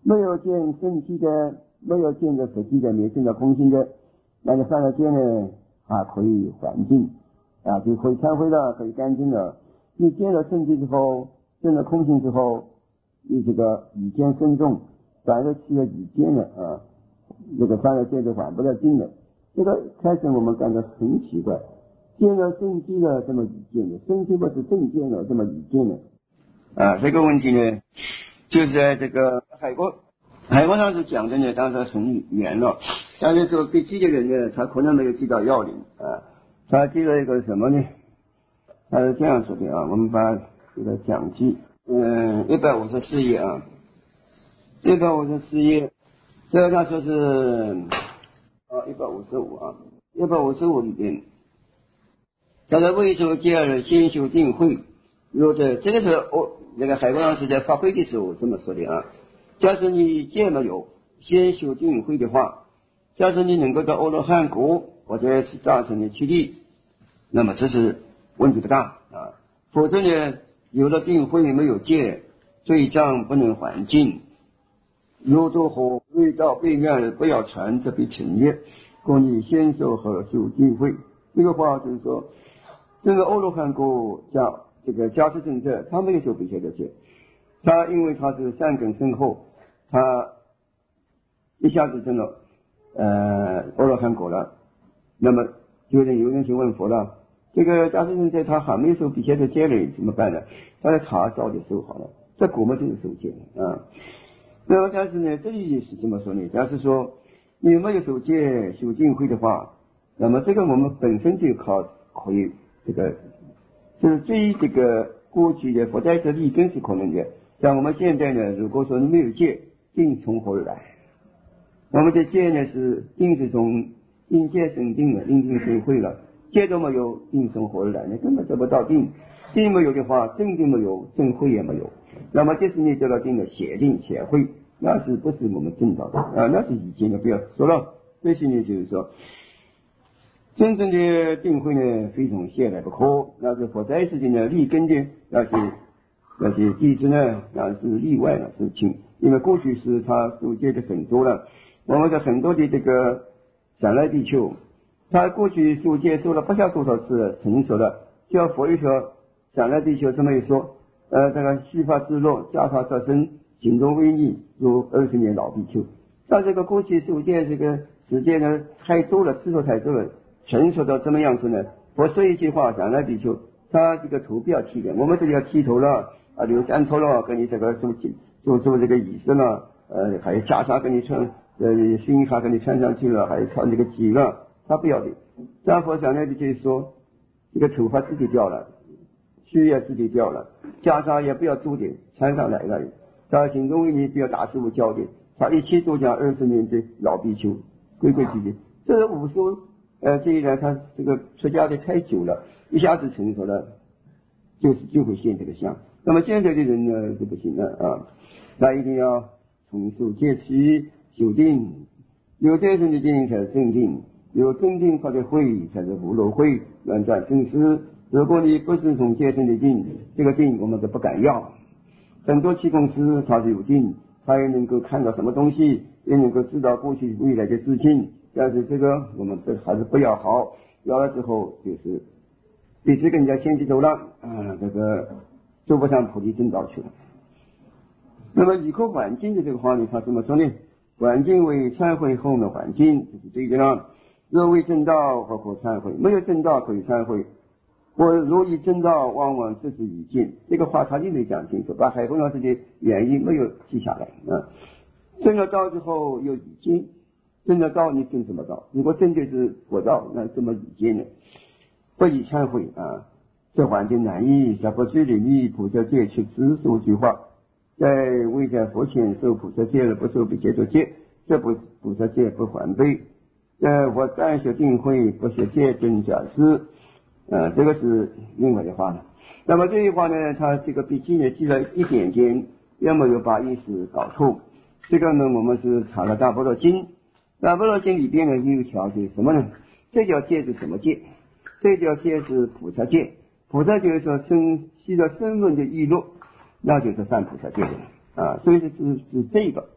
没有见圣体的，没有见到实际的，没有见到空性的，那个犯了戒呢啊可以还净啊，就可以忏悔了，可以干净了。你见了圣体之后，见了空性之后，你这个以见深重，反而起了以见了啊，这个犯了戒就还不了净了。这个开始我们感到很奇怪，见了圣体了这么以见了，圣体不是正见了这么以见了啊。这个问题呢就是在这个海国海国上是讲的呢，当时很远了，但是说被记的人呢他可能没有记到要领啊，他记了一个什么呢，他是这样说的啊，我们把这个讲记嗯一百五十四页啊，一百五十四页，这个他说是啊一百五十五啊一百五十五里边他说未受戒而先修定慧，如的这个是哦那个海国上是在发挥的时候这么说的啊，假使你戒没有先修定慧的话，假使你能够到阿罗汉果或者是大乘的七地，那么这是问题不大啊。否则呢有了定慧没有戒，罪障不能还净，如渡河未到对岸不要船，这必成业，故你先受和修定慧。这个话就是说这个阿罗汉果叫这个迦叶圣者，他没有受比丘的戒，他因为他是善根深厚，他一下子证了呃阿罗汉果了，那么有人有人就问佛了，这个迦叶圣者他还没有受比丘的戒嘞，怎么办呢？他的茶早就受好了，这果嘛就是受戒啊。那么但是呢这里是怎么说呢？假如说你没有受戒修定慧的话，那么这个我们本身就靠可以这个就是对于这个过去的佛在这里根是可能的，像我们现在呢，如果说你没有戒，定从何而来？我们的戒呢是定是从因戒生定了，因定生慧了，戒都没有，定从何而来呢？根本得不到定，定没有的话，正定没有，正慧也没有。那么这是你得到定的邪定邪慧，那是不是我们正道的啊？那是以前的不要说了。这些呢就是说真正的定慧呢非同现来不可，那是佛在世间的立根的那些那些弟子呢那是例外的事情，因为过去是他受戒的很多了，我们的很多的这个闪来比丘，他过去受戒受了不下多少次成熟了，叫佛一说闪来比丘这么一说，呃这个须发自若，袈裟侧身，行动威逆，如二十年老比丘。他这个过去受戒这个时间呢太多了，次数太多了，成熟到怎么样子呢？我说一句话，闪来比丘，他这个头不要剃的，我们这里要剃头了啊，留三头了，跟你这个做做做这个仪式了，呃，还有袈裟给你穿，呃，熏哈给你穿上去了，还有穿这个髻了，他不要的。这佛闪来比丘说，这个头发自己掉了，须也自己掉了，袈裟也不要做的，穿上来了。他行动威尼不要大师傅教的，他一切都讲二十年的老比丘，规规矩矩。这个武术呃，这一来他这个出家的太久了，一下子成熟了，就是就会现这个相。那么现在的人呢就不行了啊，那一定要从受戒期修定，有这种的定才是正定，有正定发的慧才是无漏慧，乱转生死。如果你不是从戒身的定，这个定我们都不敢要。很多气功师他是有定，他也能够看到什么东西，也能够知道过去未来的事情，但是这个我们还是不要好，要了之后就是比这个人家先去走了啊，这个做不上菩提正道去了。那么以后环境的这个话呢，他怎么说呢？环境为忏悔后的环境，这是对的了。若为正道何可忏悔？没有正道可以忏悔。我如以正道，往往这是已见。这个话他就没讲清楚，把海公老师的原因没有记下来啊。正了道之后又已见，正了道你正什么道？如果正就是佛道，那怎么已见呢？不以忏悔啊，这环境难易，小佛居领域菩萨戒去直说句话，在未在佛前受菩萨戒了，不受比丘戒，这不菩萨戒不还背。呃，我但学定慧，不学戒真假师。呃，这个是另外的话了。那么这句话呢，他这个笔记呢记了一点点，要么有把意思搞错。这个呢，我们是查了大般若经，大般若经里边呢有一条是什么呢？这条戒是什么戒？这条戒是菩萨戒。菩萨就是说生系了声闻的意乐，那就是犯菩萨戒的啊。所以是是是这个。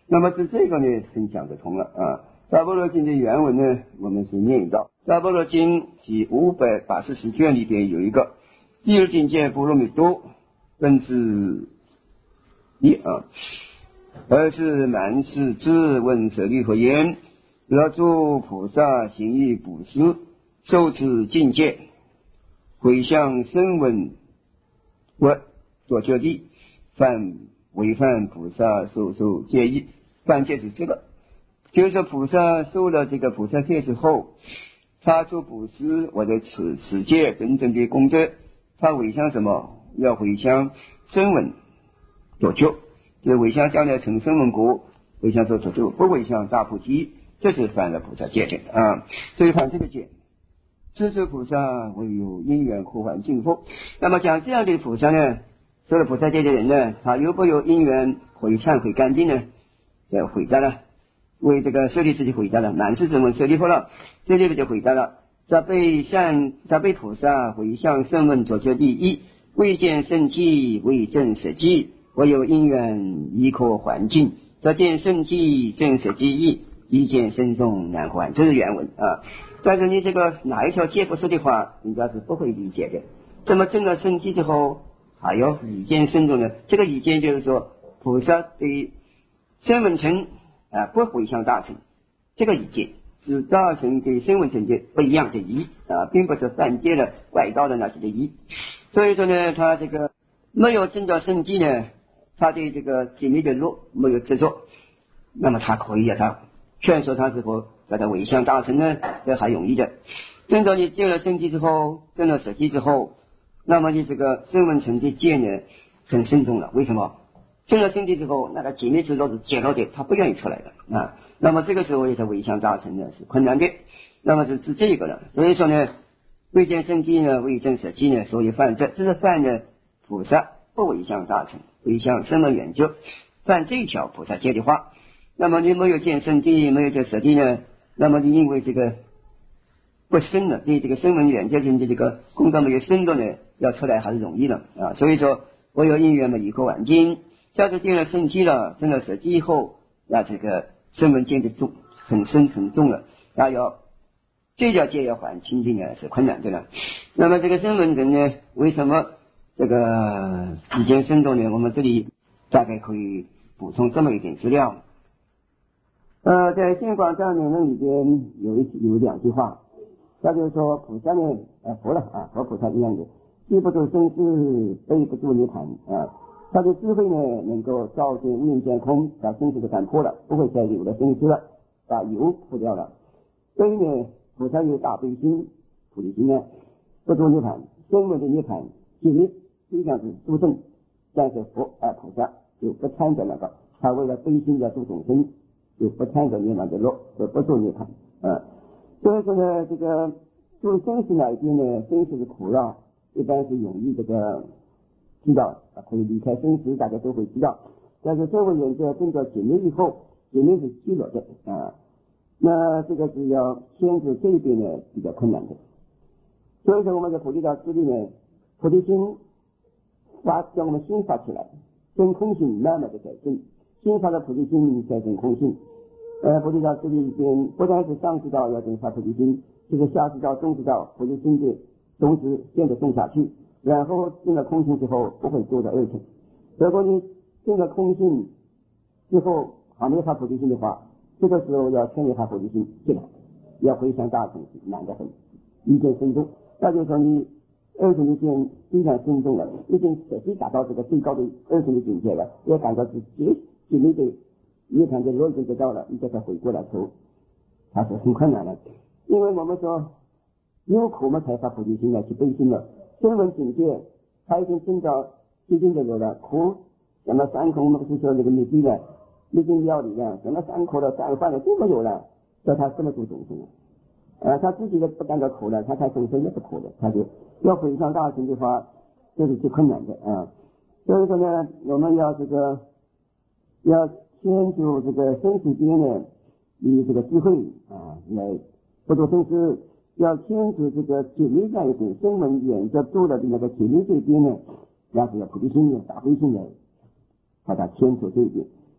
那么是这个呢，很讲得通了啊。大般若经的原文呢，我们是念到大般若经第五百八十四卷里边有一个第二境界波罗蜜多分之一啊，二是满是自问舍利弗言：若诸菩萨行于布施，受持境界，回向声闻或作觉地，犯违犯菩萨所受戒意。犯戒是这个，就是说菩萨受了这个菩萨戒之后，他做布施或者持持戒等等的功德，他回向什么？要回向声闻作觉，就是回向将来成声闻果，回向做作觉，不回向大菩提，这是犯了菩萨戒的啊。所以犯这个戒，知知菩萨唯有因缘可还净土。那么讲这样的菩萨呢，受了菩萨戒的人呢，他有没有因缘回忏悔干净呢？这回答了，为这个舍利自己回答了，满是声闻舍利弗了，舍利弗就回答了：则被善则被菩萨回向声闻作觉第一，未见圣迹，未证实际，唯有因缘亦可还净。则见圣迹，证实际义，一见深重难还。这是原文啊。但是你这个哪一条戒不说的话，人家是不会理解的。这么证了圣迹之后，还有一见深重呢？这个一见就是说，菩萨对声闻乘啊不回向大乘，这个一见是大乘对声闻乘戒不一样的义啊，并不是犯戒了外道的那些的义。所以说呢，他这个没有证到圣迹呢，他对这个紧密的路没有执着，那么他可以啊，他劝说他之后叫他回向大乘呢，这还容易的。证到你证了圣迹之后，证了实际之后，那么你这个声闻乘的戒呢很慎重了。为什么？证了圣迹之后，那个紧密之路是解脱的，他不愿意出来的啊。那么这个时候也是回向大乘呢是困难的，那么是指这个了。所以说呢，未见圣迹呢，未证实际呢，所以犯这，这是犯呢菩萨不回向大乘，回向声闻缘觉，犯这一条菩萨戒的话，那么你没有见圣迹，没有见实际呢，那么你因为这个不深了，对这个声闻缘觉的这个功德没有深度呢，要出来还是容易的啊。所以说我有因缘嘛，以后还净。下次见了圣迹了，证了实际以后，那这个声闻见的重很深很重了，那要这条戒要还清净呢是困难的了。那么这个声闻人呢，为什么这个以前深度呢？我们这里大概可以补充这么一点资料。呃，在现广上面里边有一有两句话，那就是说菩萨呢，呃，佛了啊，和菩萨一样的，记不住生死，背不住涅槃啊。他的智慧呢，能够照见无云见空，把生死都看破了，不会再有了生死了，把油扑掉了。所以呢，菩萨有大悲心、菩提心呢，不住涅槃，声闻的涅槃，其实就像是诸圣，但是佛啊菩萨就不参着那个，他为了悲心要度众生，就不参着涅槃的路，就不住涅槃啊。所以说呢，这个住生死那一边呢，生死的苦恼一般是容易这个知道啊，可以离开生死，大家都会知道。但是声闻缘觉证到紧密以后，紧密是虚了的啊，那这个是要牵制这一边呢比较困难的。所以说我们在菩提道次第呢，菩提心发将我们心发起来，真空性慢慢的改正，心发的菩提心改正空性。呃，菩提道次第里边不但是上师道要证发菩提心，就是下师道、中师道菩提心的同时现在证下去。然后证了空性之后不会做到二乘。如果你证了空性之后还没有发菩提心的话，这个时候要劝你发菩提心进来，要回向大乘是难得很，一见深重。那就是说你二乘的见非常深重了，已经实际达到这个最高的二乘的境界了，要感到是极紧密的涅槃的路已经得到了，你再再回过来头，它是很困难的。因为我们说有苦嘛才发菩提心了，去悲心了。声闻境界，他已经证到接近的有了苦，什么三苦，我们不是说那个灭地了，灭尽料理了，什么三苦了、三患了都没有了，叫他怎么度众生啊？呃，他自己的不感到苦了，他看众生也不苦了，他就要回向大乘的话，这是最困难的啊。所以说呢，我们要这个要牵住这个生死间呢，以这个智慧啊来不度生死。要牵制这个紧密在一点声闻缘觉做了的那个紧密这边呢，然后要菩提心呢、大悲心呢，把它牵出这一点。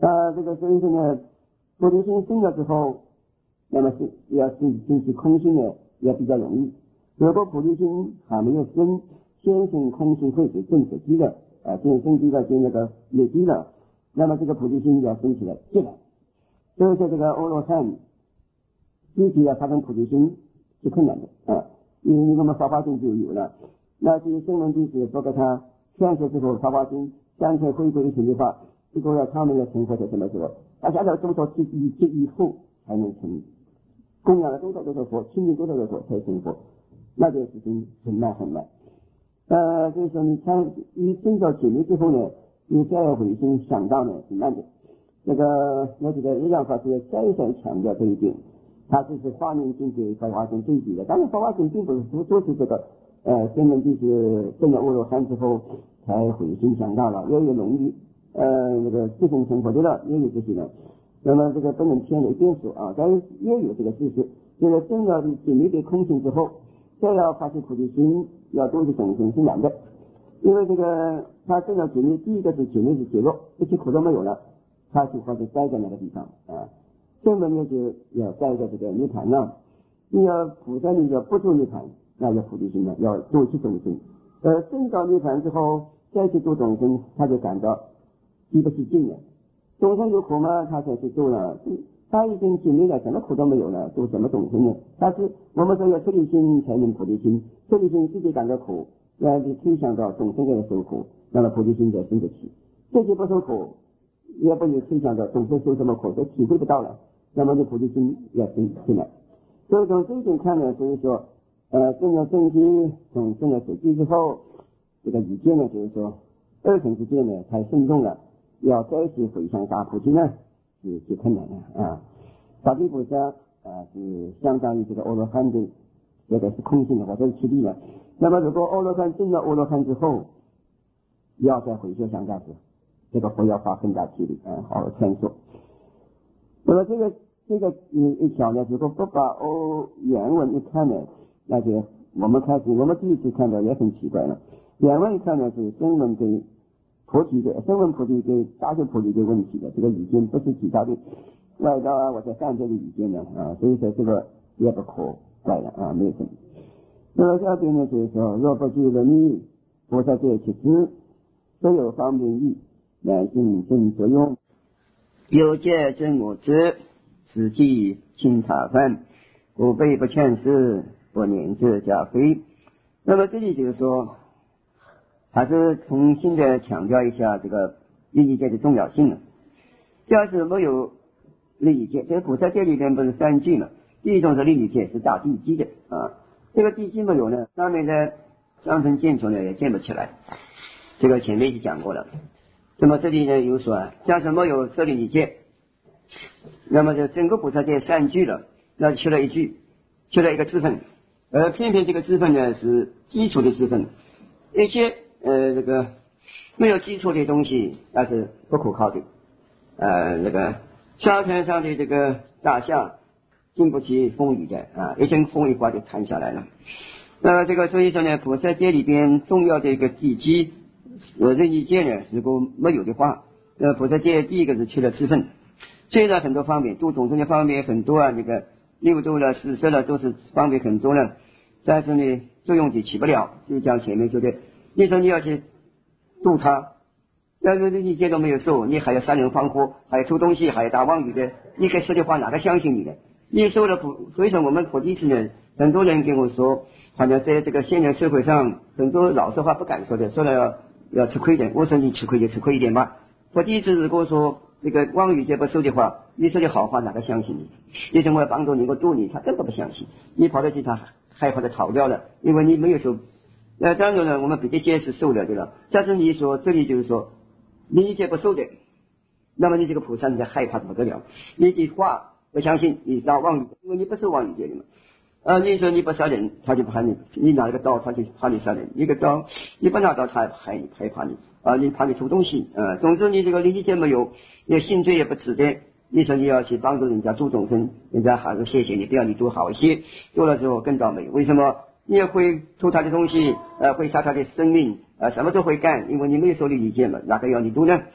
啊，这个所以说呢，菩提心生了之后，那么是要进进去空心呢，也比较容易。如果菩提心还没有生，先生空心会是正实际的啊，先生机了，先那个累积了，那么这个菩提心要升起来进来。所以说这个阿罗汉自己要发生菩提心是困难的啊，因为我们发花心就有了。那这些声闻弟子说给他劝说之后，发花心干脆回归一情的话，结果要他们要成佛在什么时候？大家要多少几亿几亿后才能成，供养了多少多少佛，亲近多少多少佛才成佛，那这个事情很慢很慢。呃，所以说你看，你证到解脱之后呢，你再要回心想到呢是慢的。那个我觉得日常法师再三强调这一点，他就是发明境界发花心对比的。当然，发花心并不是说都是这个呃，真正就是证了阿罗汉之后才回心想到了，也有容易呃那个自身成佛的了，也有这些人。那么这个不能偏为变数啊，但是也有这个事实，就是证了解灭的空性之后，再要发起菩提心，要多去众生是难的。因为这个他证了解灭，第一个是解灭是解脱，一切苦都没有了，他就或者待在那个地方啊。根本就是要待在这个涅盘上，你要菩萨你要不住涅盘，那要菩提心了，要度去众生。呃，证到涅盘之后，再去度众生，他就感到提不起劲了。众生有苦吗？他才去度了。他已经经历了，什么苦都没有了，度什么众生呢？但是我们说要出离心才能菩提心，出离心自己感到苦，要去推想到众生在受苦，那么菩提心才生得起。自己不受苦，也不能推想到众生受什么苦，都体会不到了，那么这菩提心要生起来。所以从这一点看呢，所以说，呃，证了正机，从证了水机之后，这个理见呢，就是说二层之见呢，太慎重了。要再去回向大菩提呢，是是困难的啊。大地菩萨啊，是相当于这个阿罗汉的，这个是空性的或者是七力了。那么如果阿罗汉证了阿罗汉之后，要再回向向大师，这个佛要发更大气力啊，好好劝说。那么这个这个嗯一条呢，如果不把哦原文一看呢，那就我们开始我们第一次看到也很奇怪了。原文一看呢是声闻跟菩提的声闻菩提跟大学菩提的问题的，这个语境不是其他的外道啊，我在看这个语境呢啊，所以说这个也不可怪了啊，没有什么。那么下边呢就是说，若不具人意，菩萨戒其知，所有方便意，乃性正作用，有戒真我知，此即轻茶饭，故非不劝世，不念之加非。那么这里就是说，还是重新的强调一下这个利益戒的重要性了。要是没有利益戒，这个菩萨戒里边不是三句嘛？第一种是利益戒，是打地基的啊。这个地基没有呢，上面的上层建筑呢也建不起来。这个前面就讲过了。那么这里呢有说啊，假使没有设利益戒，那么就整个菩萨戒三句了，那缺了一句，缺了一个支分，而偏偏这个支分呢是基础的支分，一些呃这个没有基础的东西那是不可靠的。呃那个沙滩上的这个大象经不起风雨的啊，一阵风一刮就弹下来了。那么这个所以说呢，菩萨戒里边重要的一个地基呃任意戒呢，如果没有的话，呃菩萨戒第一个是缺了支分。虽然很多方面度众生的方面很多啊，这个六度了四摄了都是方面很多了，但是呢作用就起不了。就像前面说的，你说你要去度他，但是你戒都没有受，你还要杀人放火，还要偷东西，还要打妄语的，你该说的话哪个相信你的？你受了苦，所以说我们菩提心呢，很多人跟我说，好像在这个现在社会上很多老实话不敢说的，说了要要吃亏的。我说你吃亏就吃亏一点吧。菩提心如果说这个妄语戒不受的话，你说的好话哪个相信你？你怎么要帮助你，我度你，他根本不相信。你跑到去他害怕的逃掉了，因为你没有受。那当然了，我们别的戒是受了的了。但是你说这里就是说，你一戒不受的，那么你这个菩萨你在害怕的不得了。你的话不相信，你拿妄语，因为你不受妄语戒的嘛。啊，你说你不杀人，他就怕你；你拿一个刀，他就怕你杀人。一个刀，你不拿刀，他害你，害怕你啊！你怕你偷东西啊！总之，你这个利益戒没有，你心罪也不止的。你说你要去帮助人家度众生，人家还是谢谢你，不要你度好一些，做了之后更倒霉。为什么？你也会偷他的东西，呃，会杀他的生命，呃，什么都会干，因为你没有受利益戒嘛，哪个要你度呢？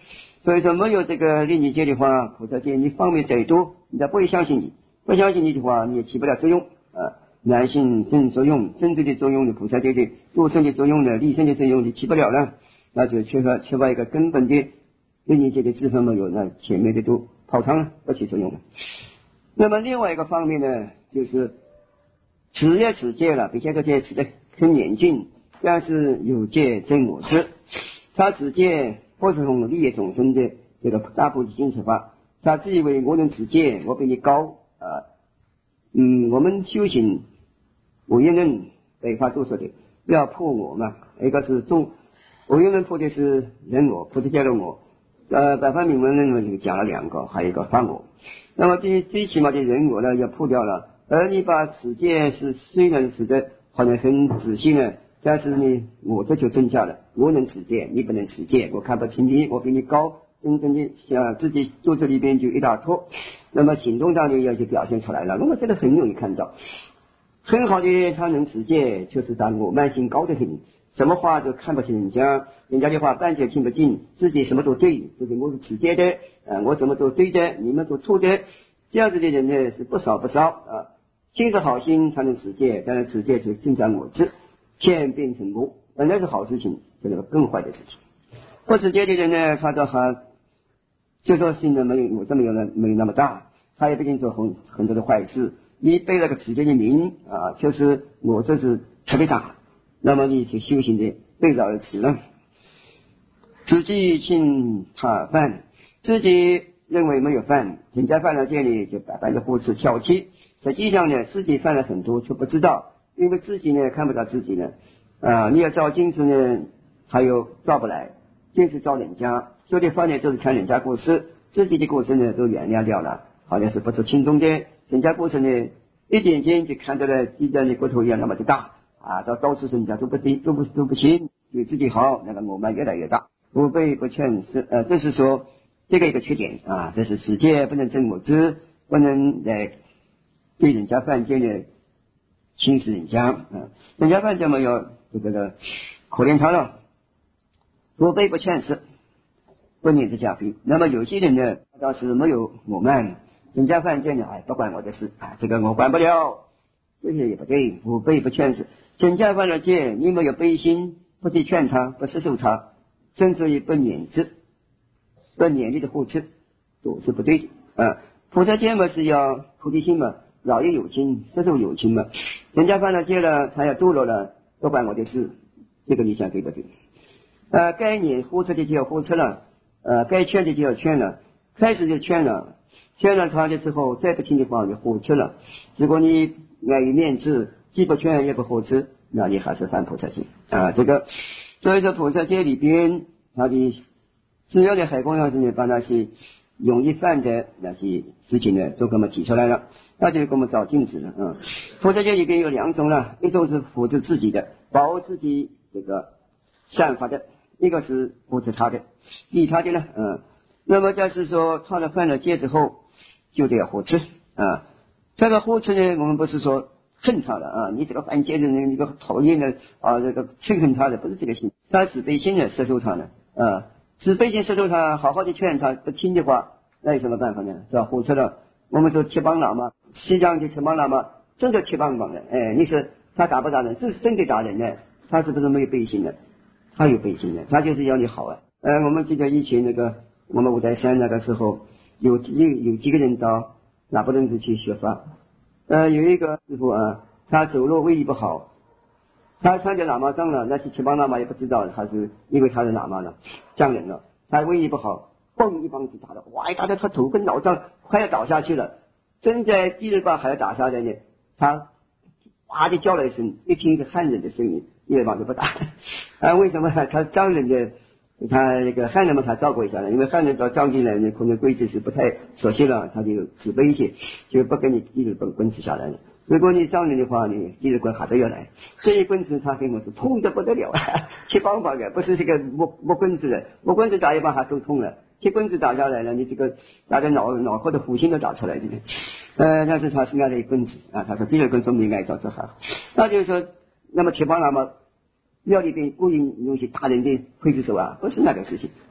所以说没有这个利益界的话，菩萨界你方面再多，人家不会相信你，不相信你的话，你也起不了作用啊。男性正作用，真正的作用的菩萨界的度生的作用的利生的作用的起不了了，那就缺乏缺乏一个根本的利益界的智慧没有，那前面的都泡汤了，不起作用了。那么另外一个方面呢，就是持也持戒了，比这个戒持的很严峻，但是有戒真我师，他持戒不是从利益众生的这个大菩提心出发，他自以为我能持戒，我比你高啊。嗯，我们修行五蕴论北法都说的要破我嘛，一个是中五蕴论破的是人我，菩提界的我，呃，百法明门论就讲了两个，还有一个法我。那么最最起码的人我呢要破掉了，而你把持戒是虽然持的好像很仔细呢，但是呢我这就增加了，我能持戒，你不能持戒，我看不起你，我比你高，真正的像自己肚子里边就一大坨，那么行动上呢要就表现出来了。那么这个很容易看到，很好的他能持戒，就是他我慢性高的很，什么话都看不起人家，人家的话半句听不进，自己什么都对，就是我是持戒的，呃，我什么都对的，你们都错的，这样子的人呢是不少不少啊。心是好心才能持戒，但是持戒就增长我执，渐变成魔，本来是好事情，这个更坏的事情。不持戒的人呢，他的还就说心呢没有我这么有了没有那么大，他也不仅做很很多的坏事。你背了个持戒的名啊，就是我这是特别大，那么你去修行的背道而驰了。自己轻他犯，自己认为没有犯，人家犯了戒呢就百般的护持挑剔，实际上呢自己犯了很多却不知道，因为自己呢看不到自己呢啊，你要照镜子呢还有照不来，镜子照人家，所有的犯呢都是看人家过失，自己的过失呢都原谅掉了，好像是不出轻重的，人家过失呢一点点就看到了鸡蛋的骨头一样那么的大啊，到到处人家都不对，都不都不行，对自己好，那个我们越来越大，不被不劝是呃，这是说这个一个缺点啊，这是持戒不能正我知，不能来对人家犯戒呢轻视人家啊，人家犯戒没有这个的可怜他了，不被不劝是不念之假非。那么有些人呢倒是没有我慢，人家犯戒呢哎不关我的事啊，这个我管不了，这些也不对，不被不劝是人家犯了戒，你没有悲心，不去劝他，不施受他，甚至于不念之不勉励的护持都是不对的啊。菩萨戒嘛是要菩提心嘛，饶益有情，施受有情嘛，人家犯了戒了，他要堕落了，不关我的事，这个你想对不对？呃，该你护持的就要护持了，呃，该劝的就要劝了，开始就劝了，劝了他的之后再不听的话就护持了，如果你碍于面子，既不劝也不护持，那你还是犯菩萨戒啊。这个所以说菩萨戒里边他的只要的海公要是呢把那些容易犯的那些事情呢都给我们提出来了，那就给我们照镜子了啊。菩萨戒里边有两种了，一种是扶持自己的，保护自己这个善法的，一个是扶持他的利他的呢嗯。那么就是说他的犯了戒之后就得要护持啊。这个护持呢我们不是说恨他了啊，你这个犯戒的人，你个讨厌的啊，这个憎恨他的，不是这个心，他慈悲心的摄受他呢啊，慈悲心摄受他，好好的劝他，不听的话，那有什么办法呢？是吧？护持了，我们说铁棒喇嘛，西藏的铁棒喇嘛，真的铁棒棒的，哎，你说他打不打人？这是真的打人呢，他是不是没有悲心的？他有悲心的，他就是要你好啊。呃，我们记得以前那个我们五台山那个时候，有有有几个人到喇嘛楞子去学法。呃，有一个师傅啊，他走路位移不好，他穿着喇嘛装了，那些铁棒喇嘛也不知道他是因为他是喇嘛了，匠人了，他位移不好，嘣一棒子打的，哇，一打的他头跟脑上快要倒下去了，正在第二棒还要打下来呢，他哇的叫了一声，一听是汉人的声音，第二棒就不打啊？为什么？他匠人的。他那个汉人嘛，他照顾一下了，因为汉人到藏进来呢，可能规矩是不太熟悉了，他就慈悲一些，就不跟你一直棍棍子下来了。如果你藏人的话，你一直棍还是要来，这一棍子他跟我是痛得不得了，铁棒棒的，不是这个木木棍子的，木棍子打一把还都痛了，铁棍子打下来了，你这个打在脑脑壳的弧心都打出来的。呃，但是他是挨了一棍子啊，他说第二棍子没挨到这还好，那就是说，那么铁棒喇嘛庙里边故意用些大人的刽子手啊，不是那个事情，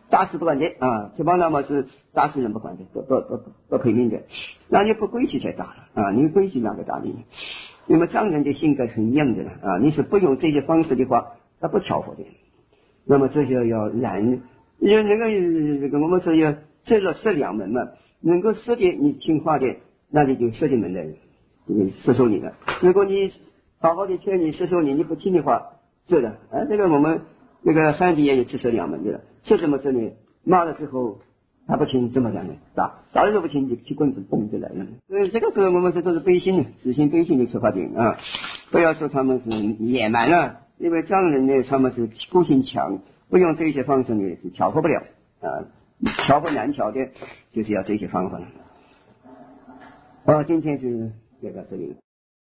打死不管的啊，这帮那么是打死人不管的，不不不不赔命的，那你不规矩才打了啊，你规矩哪个打你？那么藏人的性格是一样的啊，你是不用这些方式的话，他不挑拨的。那么这就要难，因为那个这个我们说要这个是两门嘛，能够设的你听话的，那你就设的门的，你接受你的。如果你好好的劝你接受你，你不听的话，是的啊，这个我们那个汉地也有赤色两门的，是什么这里骂了之后。他不听，怎么讲呢？打打了就不听，就踢棍子嘣就来了。所以这个时候我们说都是悲心的，自心悲心的出发点啊！不要说他们是野蛮了，因为藏人呢，他们是固性强，不用这些方式呢是调和不了啊，调和难调的，就是要这些方法。好，今天就就到这里。